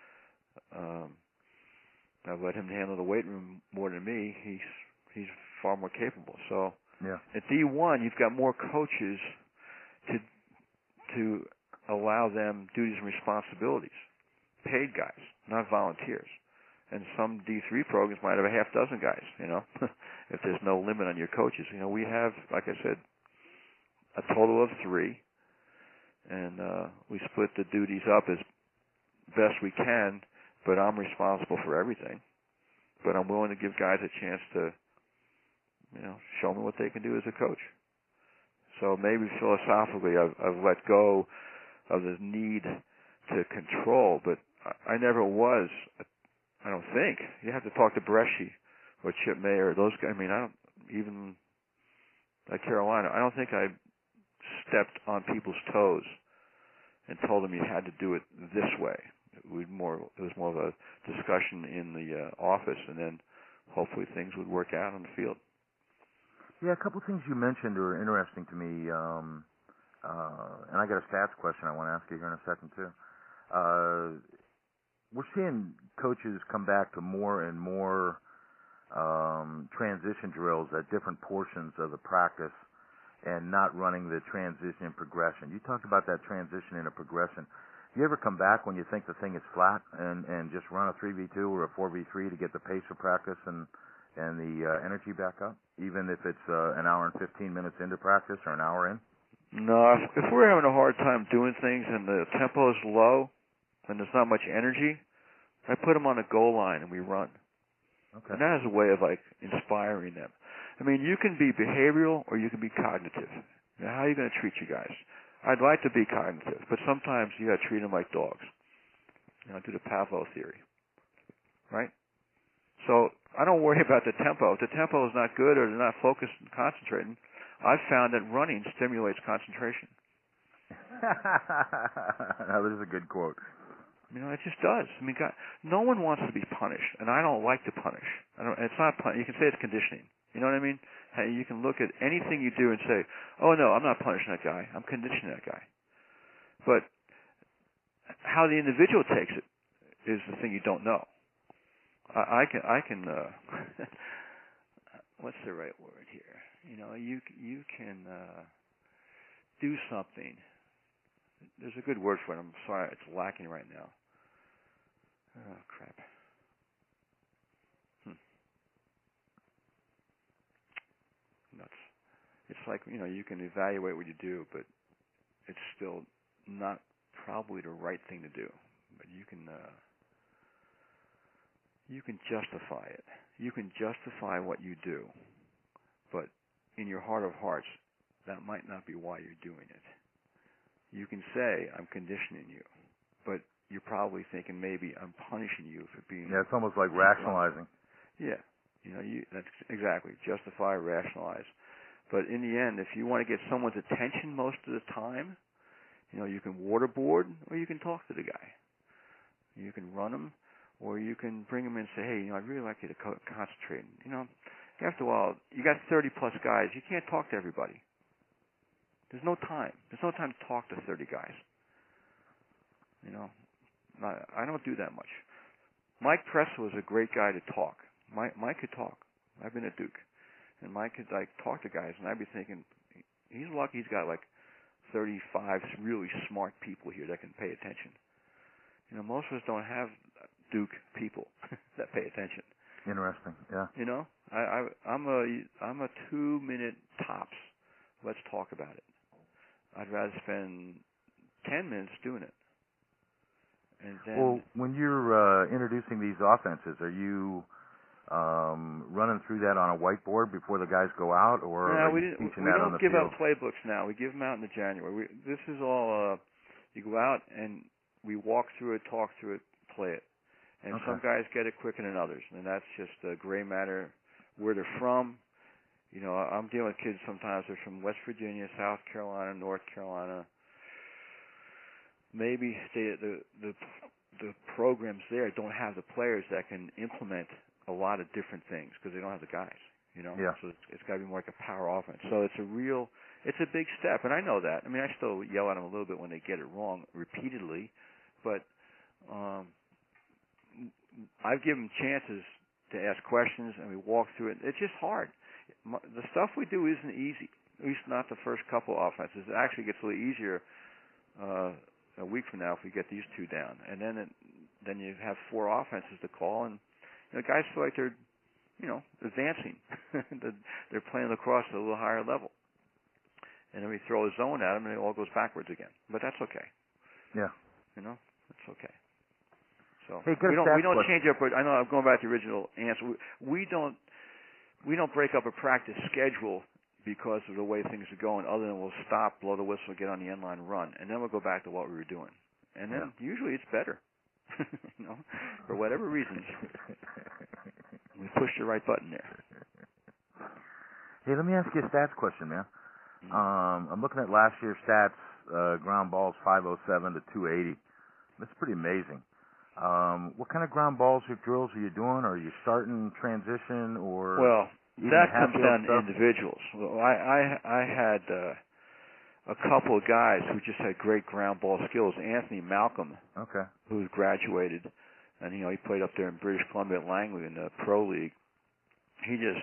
I've let him handle the weight room more than me. He's far more capable. So at D1, you've got more coaches to allow them duties and responsibilities. Paid guys, not volunteers. And some D3 programs might have a half dozen guys, if there's no limit on your coaches. We have, like I said, a total of 3, and we split the duties up as best we can, but I'm responsible for everything. But I'm willing to give guys a chance to, show me what they can do as a coach. So maybe philosophically I've let go of the need to control, but I never was. I don't think. You have to talk to Bresci or Chip Mayer, those guys. I don't, even at Carolina, I don't think I stepped on people's toes and told them you had to do it this way. It was more of a discussion in the office, and then hopefully things would work out on the field. Yeah, a couple of things you mentioned are interesting to me, and I got a stats question I want to ask you here in a second too. We're seeing coaches come back to more and more transition drills at different portions of the practice and not running the transition and progression. You talked about that transition and a progression. Do you ever come back when you think the thing is flat and just run a 3v2 or a 4v3 to get the pace of practice and the energy back up, even if it's an hour and 15 minutes into practice or an hour in? No, if we're having a hard time doing things and the tempo is low and there's not much energy, I put them on a goal line and we run. Okay. And that is a way of inspiring them. You can be behavioral or you can be cognitive. How are you going to treat you guys? I'd like to be cognitive, but sometimes you got to treat them like dogs. Do the Pavlov theory, right? So I don't worry about the tempo. If the tempo is not good or they're not focused and concentrating, I've found that running stimulates concentration. Now, this is a good quote. It just does. God, no one wants to be punished, and I don't like to punish. It's not you can say it's conditioning. You know what I mean? Hey, you can look at anything you do and say, "Oh no, I'm not punishing that guy. I'm conditioning that guy." But how the individual takes it is the thing you don't know. I can what's the right word here? You know, you can do something. There's a good word for it. I'm sorry, it's lacking right now. Oh crap. Nuts. It's like, you know, you can evaluate what you do, but it's still not probably the right thing to do. But you can justify it. You can justify what you do, but in your heart of hearts, that might not be why you're doing it. You can say, I'm conditioning you, but you're probably thinking maybe I'm punishing you for being... Yeah, it's almost like rationalizing. Yeah. You know, that's exactly. Justify, rationalize. But in the end, if you want to get someone's attention most of the time, you know, you can waterboard or you can talk to the guy. You can run him, or you can bring him in and say, hey, you know, I'd really like you to concentrate. You know, after a while, you got 30-plus guys. You can't talk to everybody. There's no time. There's no time to talk to 30 guys. You know, I don't do that much. Mike Press was a great guy to talk. Mike could talk. I've been at Duke. And Mike could, like, talk to guys, and I'd be thinking, he's lucky he's got, like, 35 really smart people here that can pay attention. You know, most of us don't have Duke people that pay attention. Interesting, yeah. You know, I'm a 2-minute tops. Let's talk about it. I'd rather spend 10 minutes doing it. And then, well, when you're introducing these offenses, are you running through that on a whiteboard before the guys go out, or are you teaching that on the field? We don't give out playbooks now. We give them out in January. This is all, you go out and we walk through it, talk through it, play it. And Okay. some guys get it quicker than others, and that's just a gray matter where they're from. You know, I'm dealing with kids sometimes. They're from West Virginia, South Carolina, North Carolina. Maybe the programs there don't have the players that can implement a lot of different things because they don't have the guys. You know, yeah. So it's got to be more like a power offense. So it's a big step, and I know that. I mean, I still yell at them a little bit when they get it wrong repeatedly, but I've given them chances to ask questions, and we walk through it. It's just hard. The stuff we do isn't easy, at least not the first couple offenses. It actually gets a little easier a week from now if we get these two down. And then you have 4 offenses to call, and you know, guys feel like they're, you know, advancing. They're playing lacrosse at a little higher level. And then we throw a zone at them, and it all goes backwards again. But that's okay. Yeah. You know, that's okay. So hey, we don't change up. I know I'm going back to the original answer. We don't break up a practice schedule because of the way things are going. Other than we'll stop, blow the whistle, get on the end line, run, and then we'll go back to what we were doing. And then usually it's better. You know, for whatever reasons, we pushed the right button there. Hey, let me ask you a stats question, man. I'm looking at last year's stats. Ground balls 507 to 280. That's pretty amazing. What kind of ground balls or drills are you doing? Are you starting transition or? Well, that comes down to stuff? individuals. Well, I had a couple of guys who just had great ground ball skills. Anthony Malcolm, okay, who's graduated, and you know he played up there in British Columbia at Langley in the Pro League. He just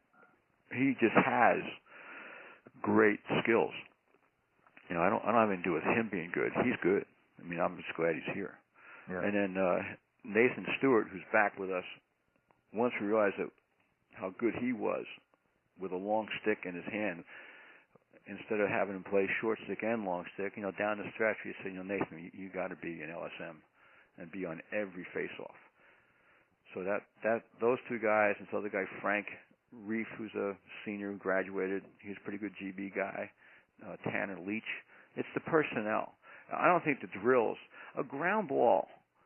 has great skills. You know, I don't have anything to do with him being good. He's good. I mean, I'm just glad he's here. Yeah. And then Nathan Stewart, who's back with us, once we realized how good he was with a long stick in his hand, instead of having him play short stick and long stick, you know, down the stretch, we said, you know, Nathan, you got to be an LSM and be on every face-off. So those two guys, and this other guy, Frank Reef, who's a senior who graduated, he's a pretty good GB guy. Tanner Leach. It's the personnel. I don't think the drills. A ground ball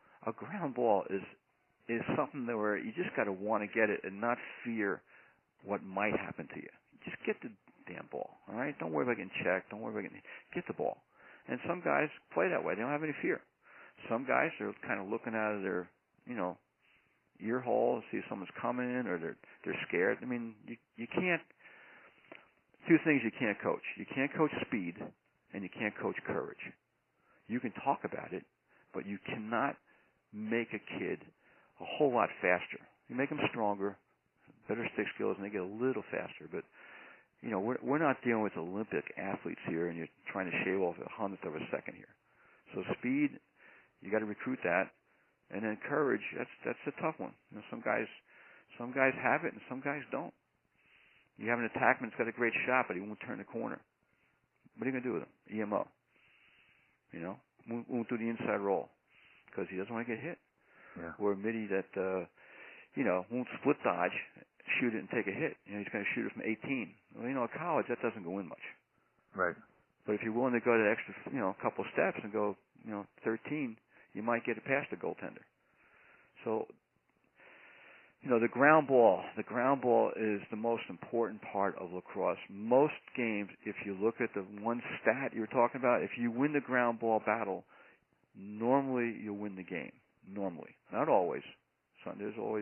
is something that where you just got to want to get it and not fear what might happen to you. Just get the damn ball, all right? Don't worry about getting checked. Don't worry about get the ball. And some guys play that way. They don't have any fear. Some guys are kind of looking out of their, you know, ear hole to see if someone's coming, or they're scared. I mean, you can't. Two things you can't coach. You can't coach speed, and you can't coach courage. You can talk about it, but you cannot make a kid a whole lot faster. You make them stronger, better stick skills, and they get a little faster. But we're not dealing with Olympic athletes here, and you're trying to shave off a hundredth of a second here. So speed, you got to recruit that, and then courage. That's a tough one. Some guys have it, and some guys don't. You have an attackman that's got a great shot, but he won't turn the corner. What are you going to do with him? EMO. Won't do the inside roll because he doesn't want to get hit. Yeah. Or a midi that won't split dodge, shoot it and take a hit. He's going to shoot it from 18. Well, at college that doesn't go in much. Right. But if you're willing to go that extra, couple steps and go, 13, you might get it past the goaltender. So, the ground ball is the most important part of lacrosse. Most games, if you look at the one stat you were talking about, if you win the ground ball battle, normally you'll win the game. Normally. Not always. So there's always,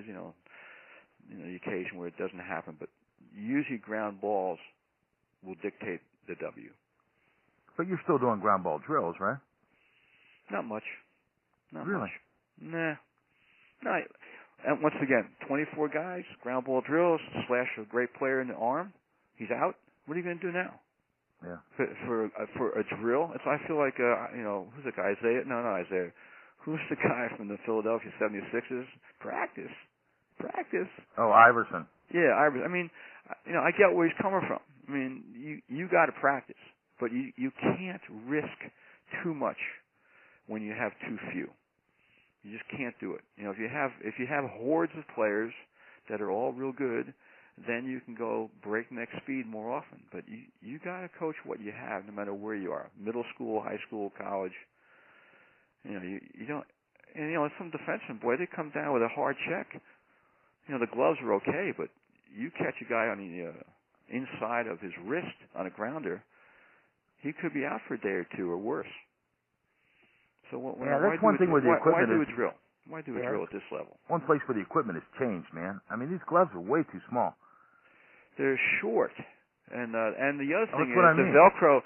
the occasion where it doesn't happen, but usually ground balls will dictate the W. But you're still doing ground ball drills, right? Not much. Not really? much. Nah. No. And once again, 24 guys, ground ball drills, slash a great player in the arm, he's out. What are you going to do now? Yeah. For a drill? I feel like, who's the guy? Isaiah? No, not Isaiah. Who's the guy from the Philadelphia 76ers? Practice. Oh, Iverson. Yeah, Iverson. I mean, I get where he's coming from. I mean, you got to practice, but you can't risk too much when you have too few. You just can't do it. If you have hordes of players that are all real good, then you can go breakneck speed more often. But you got to coach what you have, no matter where you are, middle school, high school, college. You don't. And some defensemen, boy, they come down with a hard check. The gloves are okay, but you catch a guy on the inside of his wrist on a grounder, he could be out for a day or two or worse. So that's one thing where the equipment why do a drill? Why do a drill at this level? One place where the equipment has changed, man. I mean, these gloves are way too small. They're short, and the other thing is the Velcro.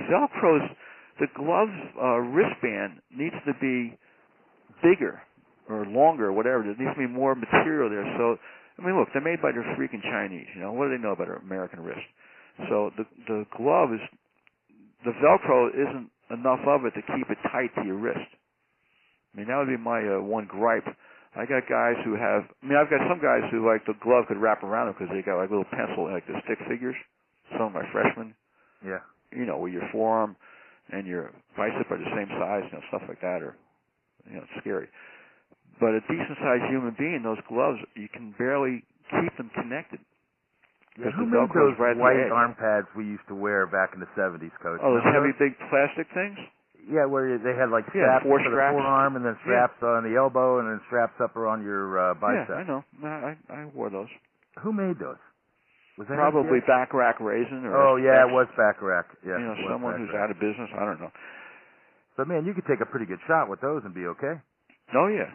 The glove wristband needs to be bigger or longer, or whatever. There needs to be more material there. So, I mean, look, they're made by the freaking Chinese. What do they know about an American wrist? So the glove is, the Velcro isn't enough of it to keep it tight to your wrist. I mean, that would be my one gripe. I got guys who have, I've got some guys who, like, the glove could wrap around them because they got, like, little pencil, like the stick figures. Some of my freshmen. Yeah. Where your forearm and your bicep are the same size, stuff like that, or, it's scary. But a decent-sized human being, those gloves, you can barely keep them connected. Yeah, who made those white arm pads we used to wear back in the 70s, Coach? Oh, those heavy, big plastic things? Yeah, where they had like straps for the forearm and then straps on the elbow and then straps up around your bicep. Yeah, I know. I wore those. Who made those? Was that probably Bacharach Raisin? Or it was Bacharach. Yeah, someone who's out of business. I don't know. But man, you could take a pretty good shot with those and be okay. Oh yeah.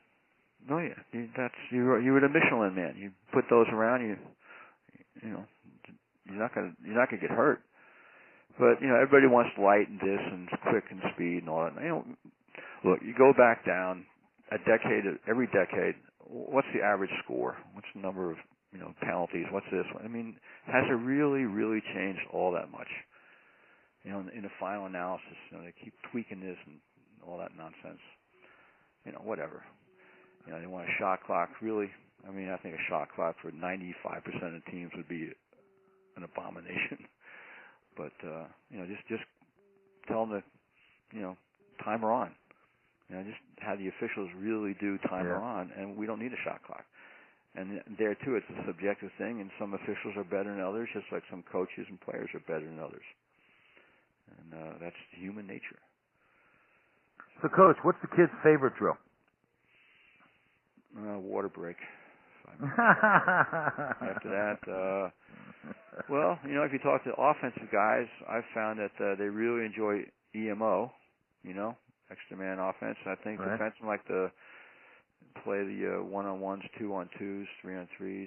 You were the Michelin man. You put those around you're not gonna get hurt. But everybody wants light and this and quick and speed and all that. Look, you go back down every decade. What's the average score? What's the number of penalties? What's this? I mean, has it really, really changed all that much? In the final analysis, they keep tweaking this and all that nonsense. Whatever. They want a shot clock. Really, I think a shot clock for 95% of teams would be an abomination. But just tell them to timer on. Just have the officials really do timer on, and we don't need a shot clock. And there too, it's a subjective thing, and some officials are better than others, just like some coaches and players are better than others. And that's human nature. So, Coach, what's the kid's favorite drill? Water break. After that, well, if you talk to offensive guys, I've found that they really enjoy EMO, extra man offense. I think defensemen like to play the one-on-ones, two-on-twos, three-on-threes.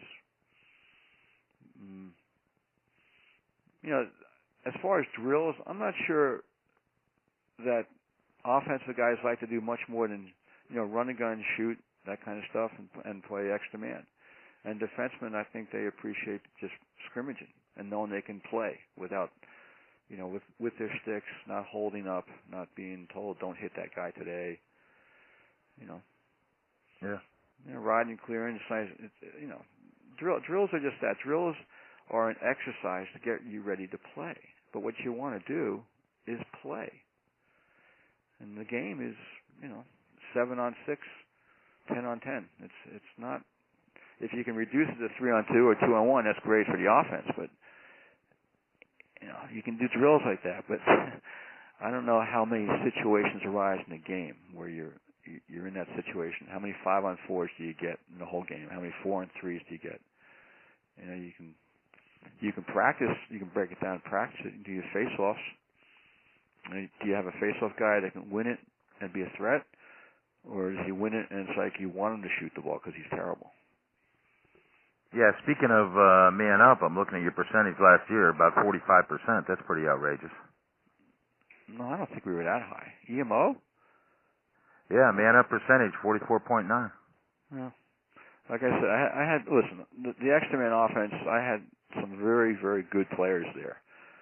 As far as drills, I'm not sure that offensive guys like to do much more than run and gun, shoot. that kind of stuff, and play extra man. And defensemen, I think they appreciate just scrimmaging and knowing they can play without, with their sticks, not holding up, not being told, don't hit that guy today. Yeah. Riding, clearing, drills are just that. Drills are an exercise to get you ready to play. But what you want to do is play. And the game is, 7-on-6, 10-on-10. It's not. If you can reduce it to 3-on-2 or 2-on-1, that's great for the offense. But you can do drills like that. But I don't know how many situations arise in a game where you're in that situation. How many 5-on-4s do you get in the whole game? How many 4-on-3s do you get? You can practice. You can break it down and practice it and do your face-offs. Do you have a face-off guy that can win it and be a threat? Or does he win it and it's like you want him to shoot the ball because he's terrible? Yeah, speaking of man up, I'm looking at your percentage last year, about 45%. That's pretty outrageous. No, I don't think we were that high. EMO? Yeah, man up percentage, 44.9. Yeah. Like I said, I had, listen, the extra man offense, I had some very, very good players there,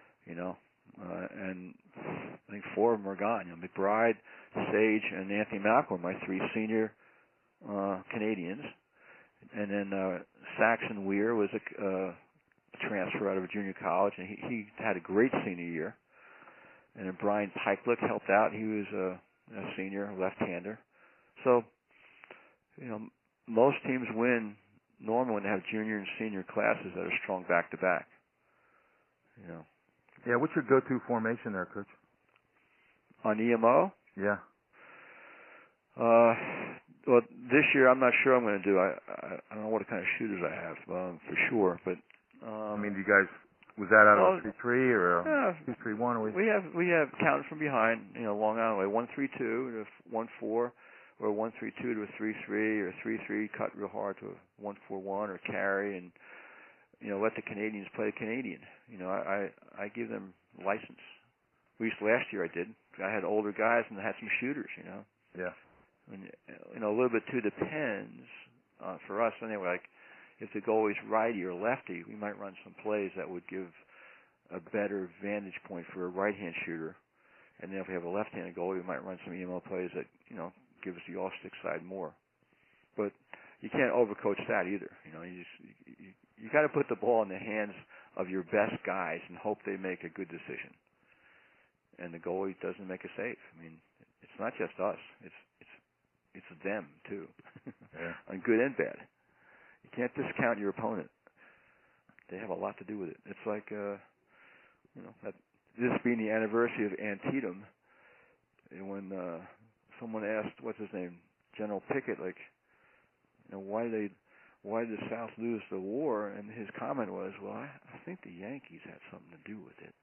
and I think 4 of them are gone. McBride, Sage, and Anthony Malcolm, my 3 senior Canadians. And then Saxon Weir was a transfer out of a junior college, and he had a great senior year. And then Brian Pikelick helped out. He was a senior left-hander. So, most teams win normally when they have junior and senior classes that are strong back-to-back. Yeah, what's your go-to formation there, Coach? On EMO? Yeah. Well, this year I'm not sure I'm going to do. I don't know what kind of shooters I have for sure, but you guys, was that out of 3-3 or 2-3-1? We have counted from behind. Long Island way 1-3-2 to 1-4, or 1-3-2 to a 3-3, or 3-3 cut real hard to a 1-4-1 or carry, and let the Canadians play the Canadian. I give them license. At least last year I did. I had older guys and I had some shooters. Yeah. And, a little bit too depends for us anyway. Like if the goalie's righty or lefty, we might run some plays that would give a better vantage point for a right-hand shooter. And then if we have a left-handed goalie, we might run some EMO plays that give us the off-stick side more. But you can't overcoach that either. You got to put the ball in the hands of your best guys and hope they make a good decision. And the goalie doesn't make a save. It's not just us. It's them too, yeah. On good and bad. You can't discount your opponent. They have a lot to do with it. It's like, that this being the anniversary of Antietam, and when someone asked, what's his name, General Pickett, why did the South lose the war? And his comment was, well, I think the Yankees had something to do with it.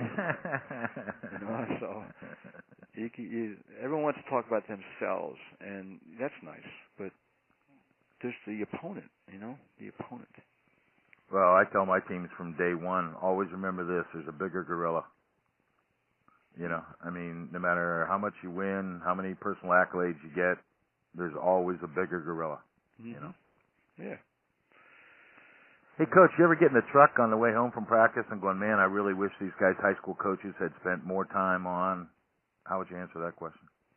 So everyone wants to talk about themselves, and that's nice, but there's the opponent, the opponent. Well, I tell my teams from day one, always remember this, there's a bigger gorilla. No matter how much you win, how many personal accolades you get, there's always a bigger gorilla, Yeah. Hey, Coach, you ever get in the truck on the way home from practice and going, man, I really wish these guys, high school coaches, had spent more time on? How would you answer that question?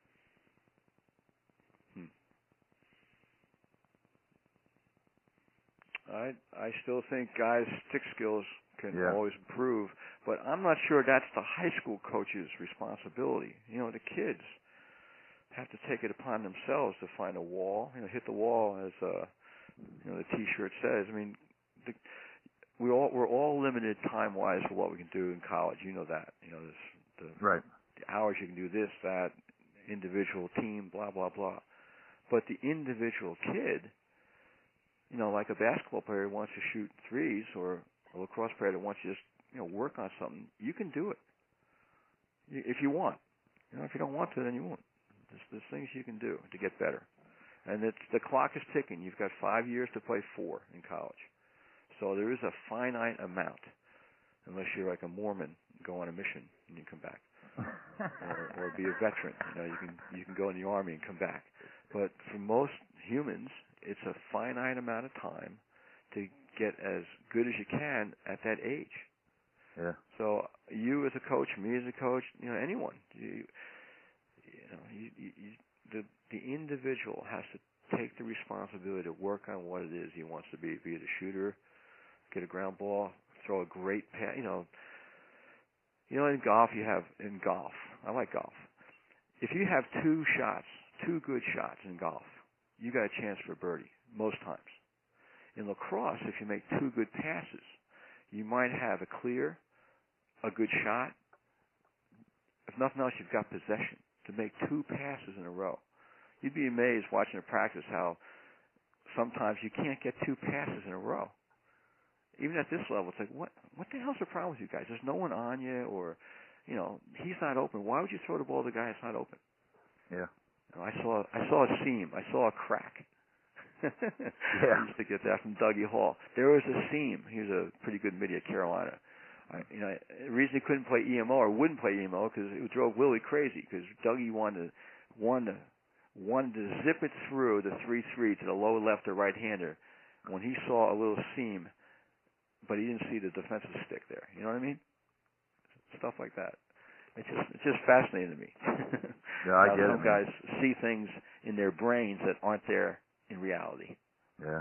I still think guys' stick skills can Yeah. always improve, but I'm not sure that's the high school coach's responsibility. The kids have to take it upon themselves to find a wall, hit the wall, as the T-shirt says. We're all limited time-wise for what we can do in college. You know that. Right. The hours you can do this, that, individual, team, blah, blah, blah. But the individual kid, like a basketball player who wants to shoot threes, or a lacrosse player that wants to just, work on something, you can do it. If you want. If you don't want to, then you won't. There's things you can do to get better. And the clock is ticking. You've got 5 years to play 4 in college. So there is a finite amount, unless you're like a Mormon, go on a mission and you come back, or be a veteran. You can go in the Army and come back. But for most humans, it's a finite amount of time to get as good as you can at that age. Yeah. So you as a coach, me as a coach, anyone, the individual has to take the responsibility to work on what it is he wants to be it a shooter, get a ground ball, throw a great pass. In golf, I like golf. If you have two good shots in golf, you got a chance for a birdie most times. In lacrosse, if you make two good passes, you might have a good shot. If nothing else, you've got possession to make two passes in a row. You'd be amazed watching a practice how sometimes you can't get two passes in a row. Even at this level, it's like, what the hell's the problem with you guys? There's no one on you, or, he's not open. Why would you throw the ball to the guy that's not open? Yeah. I saw a seam. I saw a crack. Yeah. I used to get that from Dougie Hall. There was a seam. He was a pretty good midi at Carolina. The reason he couldn't play EMO or wouldn't play EMO because it drove Willie crazy because Dougie wanted to zip it through the 3-3 to the low left or right-hander when he saw a little seam, but he didn't see the defensive stick there. You know what I mean? Stuff like that. It's just fascinating to me. Yeah, I get it. Some guys see things in their brains that aren't there in reality. Yeah.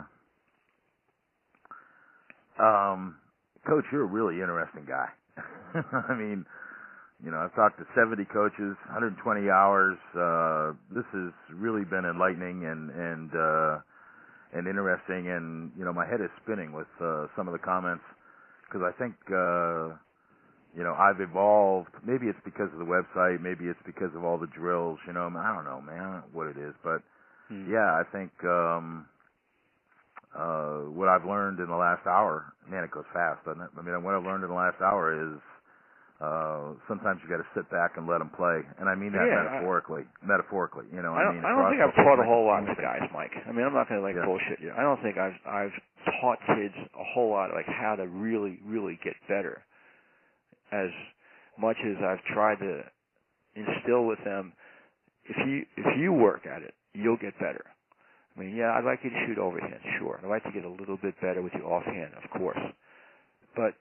Coach, you're a really interesting guy. I mean, I've talked to 70 coaches, 120 hours. This has really been enlightening and interesting. And my head is spinning with some of the comments because I think I've evolved. Maybe it's because of the website. Maybe it's because of all the drills. I don't know, man. I don't know what it is, but yeah, I think what I've learned in the last hour, man, it goes fast, doesn't it? I mean, what I've learned in the last hour is sometimes you got to sit back and let them play, and I mean that metaphorically. I don't think I've taught a whole lot to guys, Mike. I mean, I'm not going to bullshit you. I don't think I've taught kids a whole lot like how to really, really get better, as much as I've tried to instill with them. If you work at it, you'll get better. I mean, yeah, I'd like you to shoot overhand, sure. I'd like to get a little bit better with your offhand, of course. But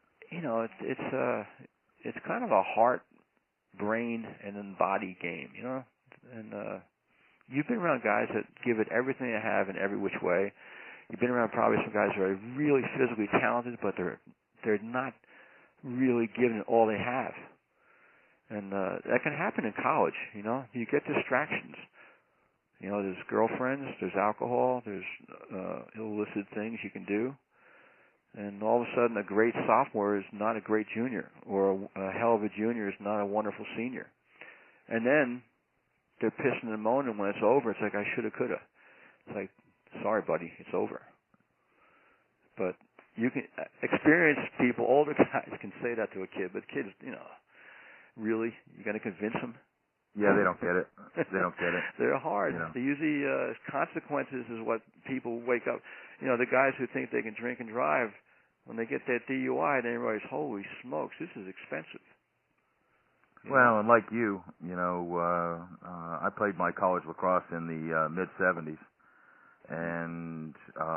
it's kind of a heart, brain, and then body game, And you've been around guys that give it everything they have in every which way. You've been around probably some guys who are really physically talented, but they're not really giving it all they have. And that can happen in college, You get distractions. There's girlfriends, there's alcohol, there's illicit things you can do. And all of a sudden a great sophomore is not a great junior, or a hell of a junior is not a wonderful senior. And then they're pissing and moaning when it's over. It's like, I shoulda, coulda. It's like, sorry, buddy, it's over. But you can, experienced people, older guys can say that to a kid, but kids, really, you got to convince them? Yeah, they don't get it. They don't get it. They're hard. They usually, consequences is what people wake up. The guys who think they can drink and drive, when they get that DUI, they realize, holy smokes, this is expensive. Well, and like you, I played my college lacrosse in the mid-'70s. And,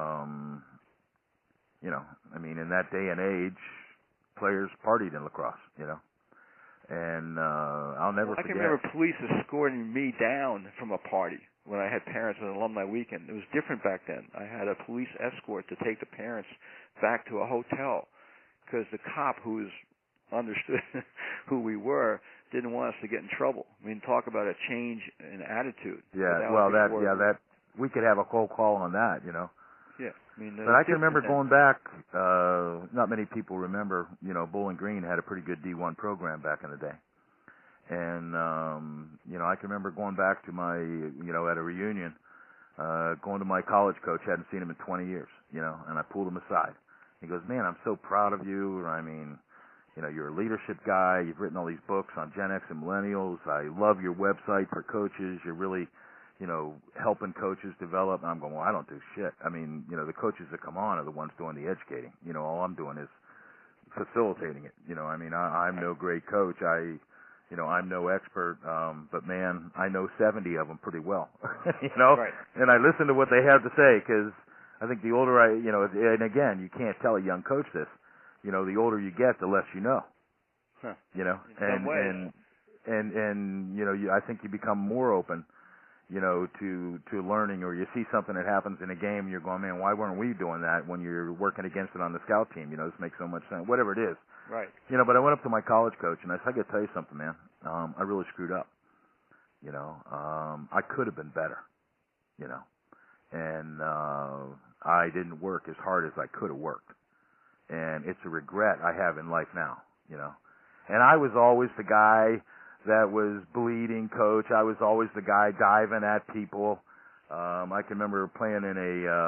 I mean, in that day and age, players partied in lacrosse, And I'll never forget. I can remember police escorting me down from a party when I had parents on an alumni weekend. It was different back then. I had a police escort to take the parents back to a hotel because the cop who understood who we were didn't want us to get in trouble. I mean, talk about a change in attitude. Yeah, that we could have a whole call on that, Yeah, I mean, but I can remember going back. Not many people remember. Bowling Green had a pretty good D1 program back in the day, and I can remember going back to my, at a reunion, going to my college coach. Hadn't seen him in 20 years, and I pulled him aside. He goes, "Man, I'm so proud of you. I mean, you're a leadership guy. You've written all these books on Gen X and millennials. I love your website for coaches. You're really." Helping coaches develop. And I'm going, well, I don't do shit. I mean, the coaches that come on are the ones doing the educating. All I'm doing is facilitating it. I mean, I'm no great coach. I You know, I'm no expert, but man, I know 70 of them pretty well. You know, Right. and I listen to what they have to say because I think the older and again, you can't tell a young coach this. You know, the older you get, the less you know. Huh. You know, In some ways. and you know, I think you become more open, you know, to learning, or you see something that happens in a game and you're going, man, why weren't we doing that when you're working against it on the scout team? You know, this makes so much sense. Whatever it is. Right. You know, but I went up to my college coach and I said, I got to tell you something, man. I really screwed up. You know, I could have been better, you know, and I didn't work as hard as I could have worked. And it's a regret I have in life now, you know. And I was always the guy that was bleeding coach. I was always the guy diving at people. I can remember playing in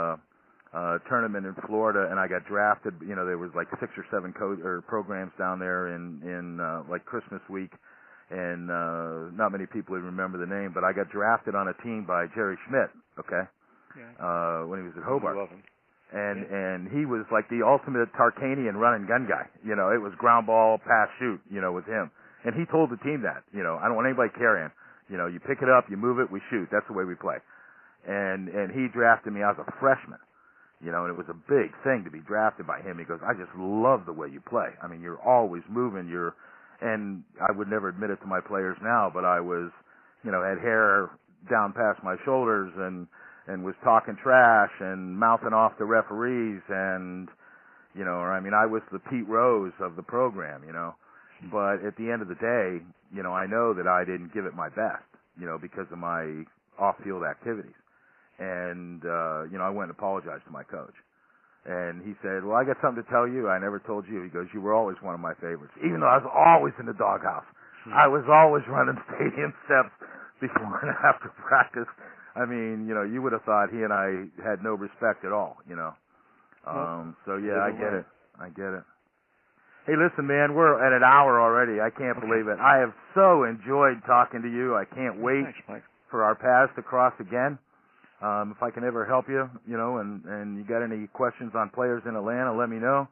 a tournament in Florida, and I got drafted. You know, there was like 6 or 7 programs down there in like Christmas week, and not many people would remember the name, but I got drafted on a team by Jerry Schmidt. Okay, when he was at Hobart. Love him. And he was like the ultimate Tarkanian run and gun guy. You know, it was ground ball, pass, shoot, you know, with him. And he told the team that, you know, I don't want anybody carrying. You know, you pick it up, you move it, we shoot. That's the way we play. And he drafted me as a freshman, you know, and it was a big thing to be drafted by him. He goes, I just love the way you play. I mean, you're always moving. And I would never admit it to my players now, but I was, you know, had hair down past my shoulders and was talking trash and mouthing off the referees and, you know, or I mean, I was the Pete Rose of the program, you know. But at the end of the day, you know, I know that I didn't give it my best, you know, because of my off-field activities. And, you know, I went and apologized to my coach. And he said, well, I got something to tell you. I never told you. He goes, you were always one of my favorites. Even though I was always in the doghouse. I was always running stadium steps before and after practice. I mean, you know, you would have thought he and I had no respect at all, you know. So, yeah, I get it. I get it. Hey, listen, man, we're at an hour already. I can't believe it. I have so enjoyed talking to you. I can't wait for our paths to cross again. If I can ever help you, you know, and you got any questions on players in Atlanta, let me know.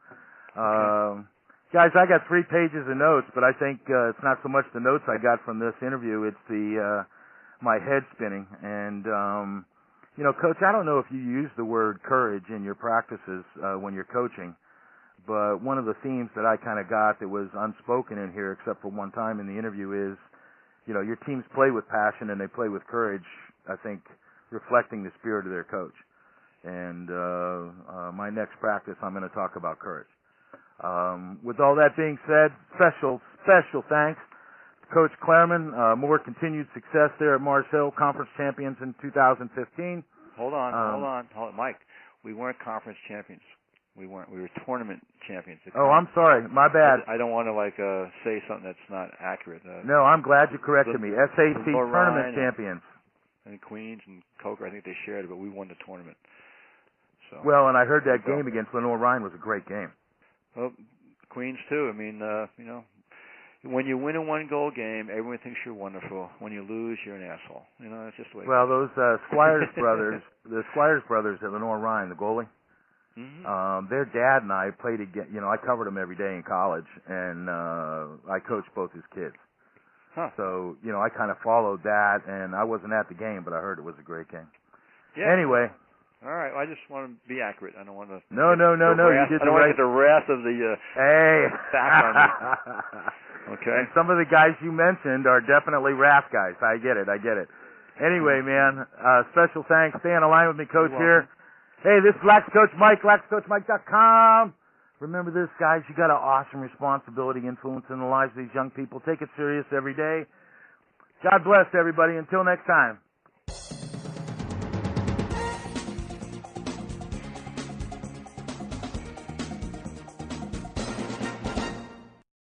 Guys, I got 3 pages of notes, but I think it's not so much the notes I got from this interview. It's the my head spinning. And, you know, Coach, I don't know if you use the word courage in your practices when you're coaching, but one of the themes that I kind of got that was unspoken in here, except for one time in the interview, is, you know, your teams play with passion and they play with courage, I think, reflecting the spirit of their coach. And my next practice, I'm going to talk about courage. With all that being said, special thanks to Coach Clairman. More continued success there at Mars Hill, conference champions in 2015. Hold on, Mike. We weren't conference champions. We weren't. We were tournament champions. I'm sorry. My bad. I don't want to say something that's not accurate. No, I'm glad you corrected me. SAC tournament champions. And Queens and Coker, I think they shared it, but we won the tournament. So. Well, and I heard that game against Lenore Ryan was a great game. Well, Queens too. I mean, you know, when you win a 1-goal game, everyone thinks you're wonderful. When you lose, you're an asshole. You know, that's just the way. Well, those Squires brothers, the Squires brothers at Lenore Ryan, the goalie. Mm-hmm. Their dad and I played again. You know, I covered him every day in college, and I coached both his kids. Huh. So, you know, I kind of followed that, and I wasn't at the game, but I heard it was a great game. Yeah. Anyway. All right. Well, I just want to be accurate. I don't want to. No. You did I don't want to get the wrath of the. Hey. Back on me. Okay. And some of the guys you mentioned are definitely wrath guys. I get it. Anyway, man, special thanks. Stay on the line with me, Coach, here. Hey, this is Lax Coach Mike, LaxCoachMike.com. Remember this, guys. You got an awesome responsibility influencing the lives of these young people. Take it serious every day. God bless everybody. Until next time.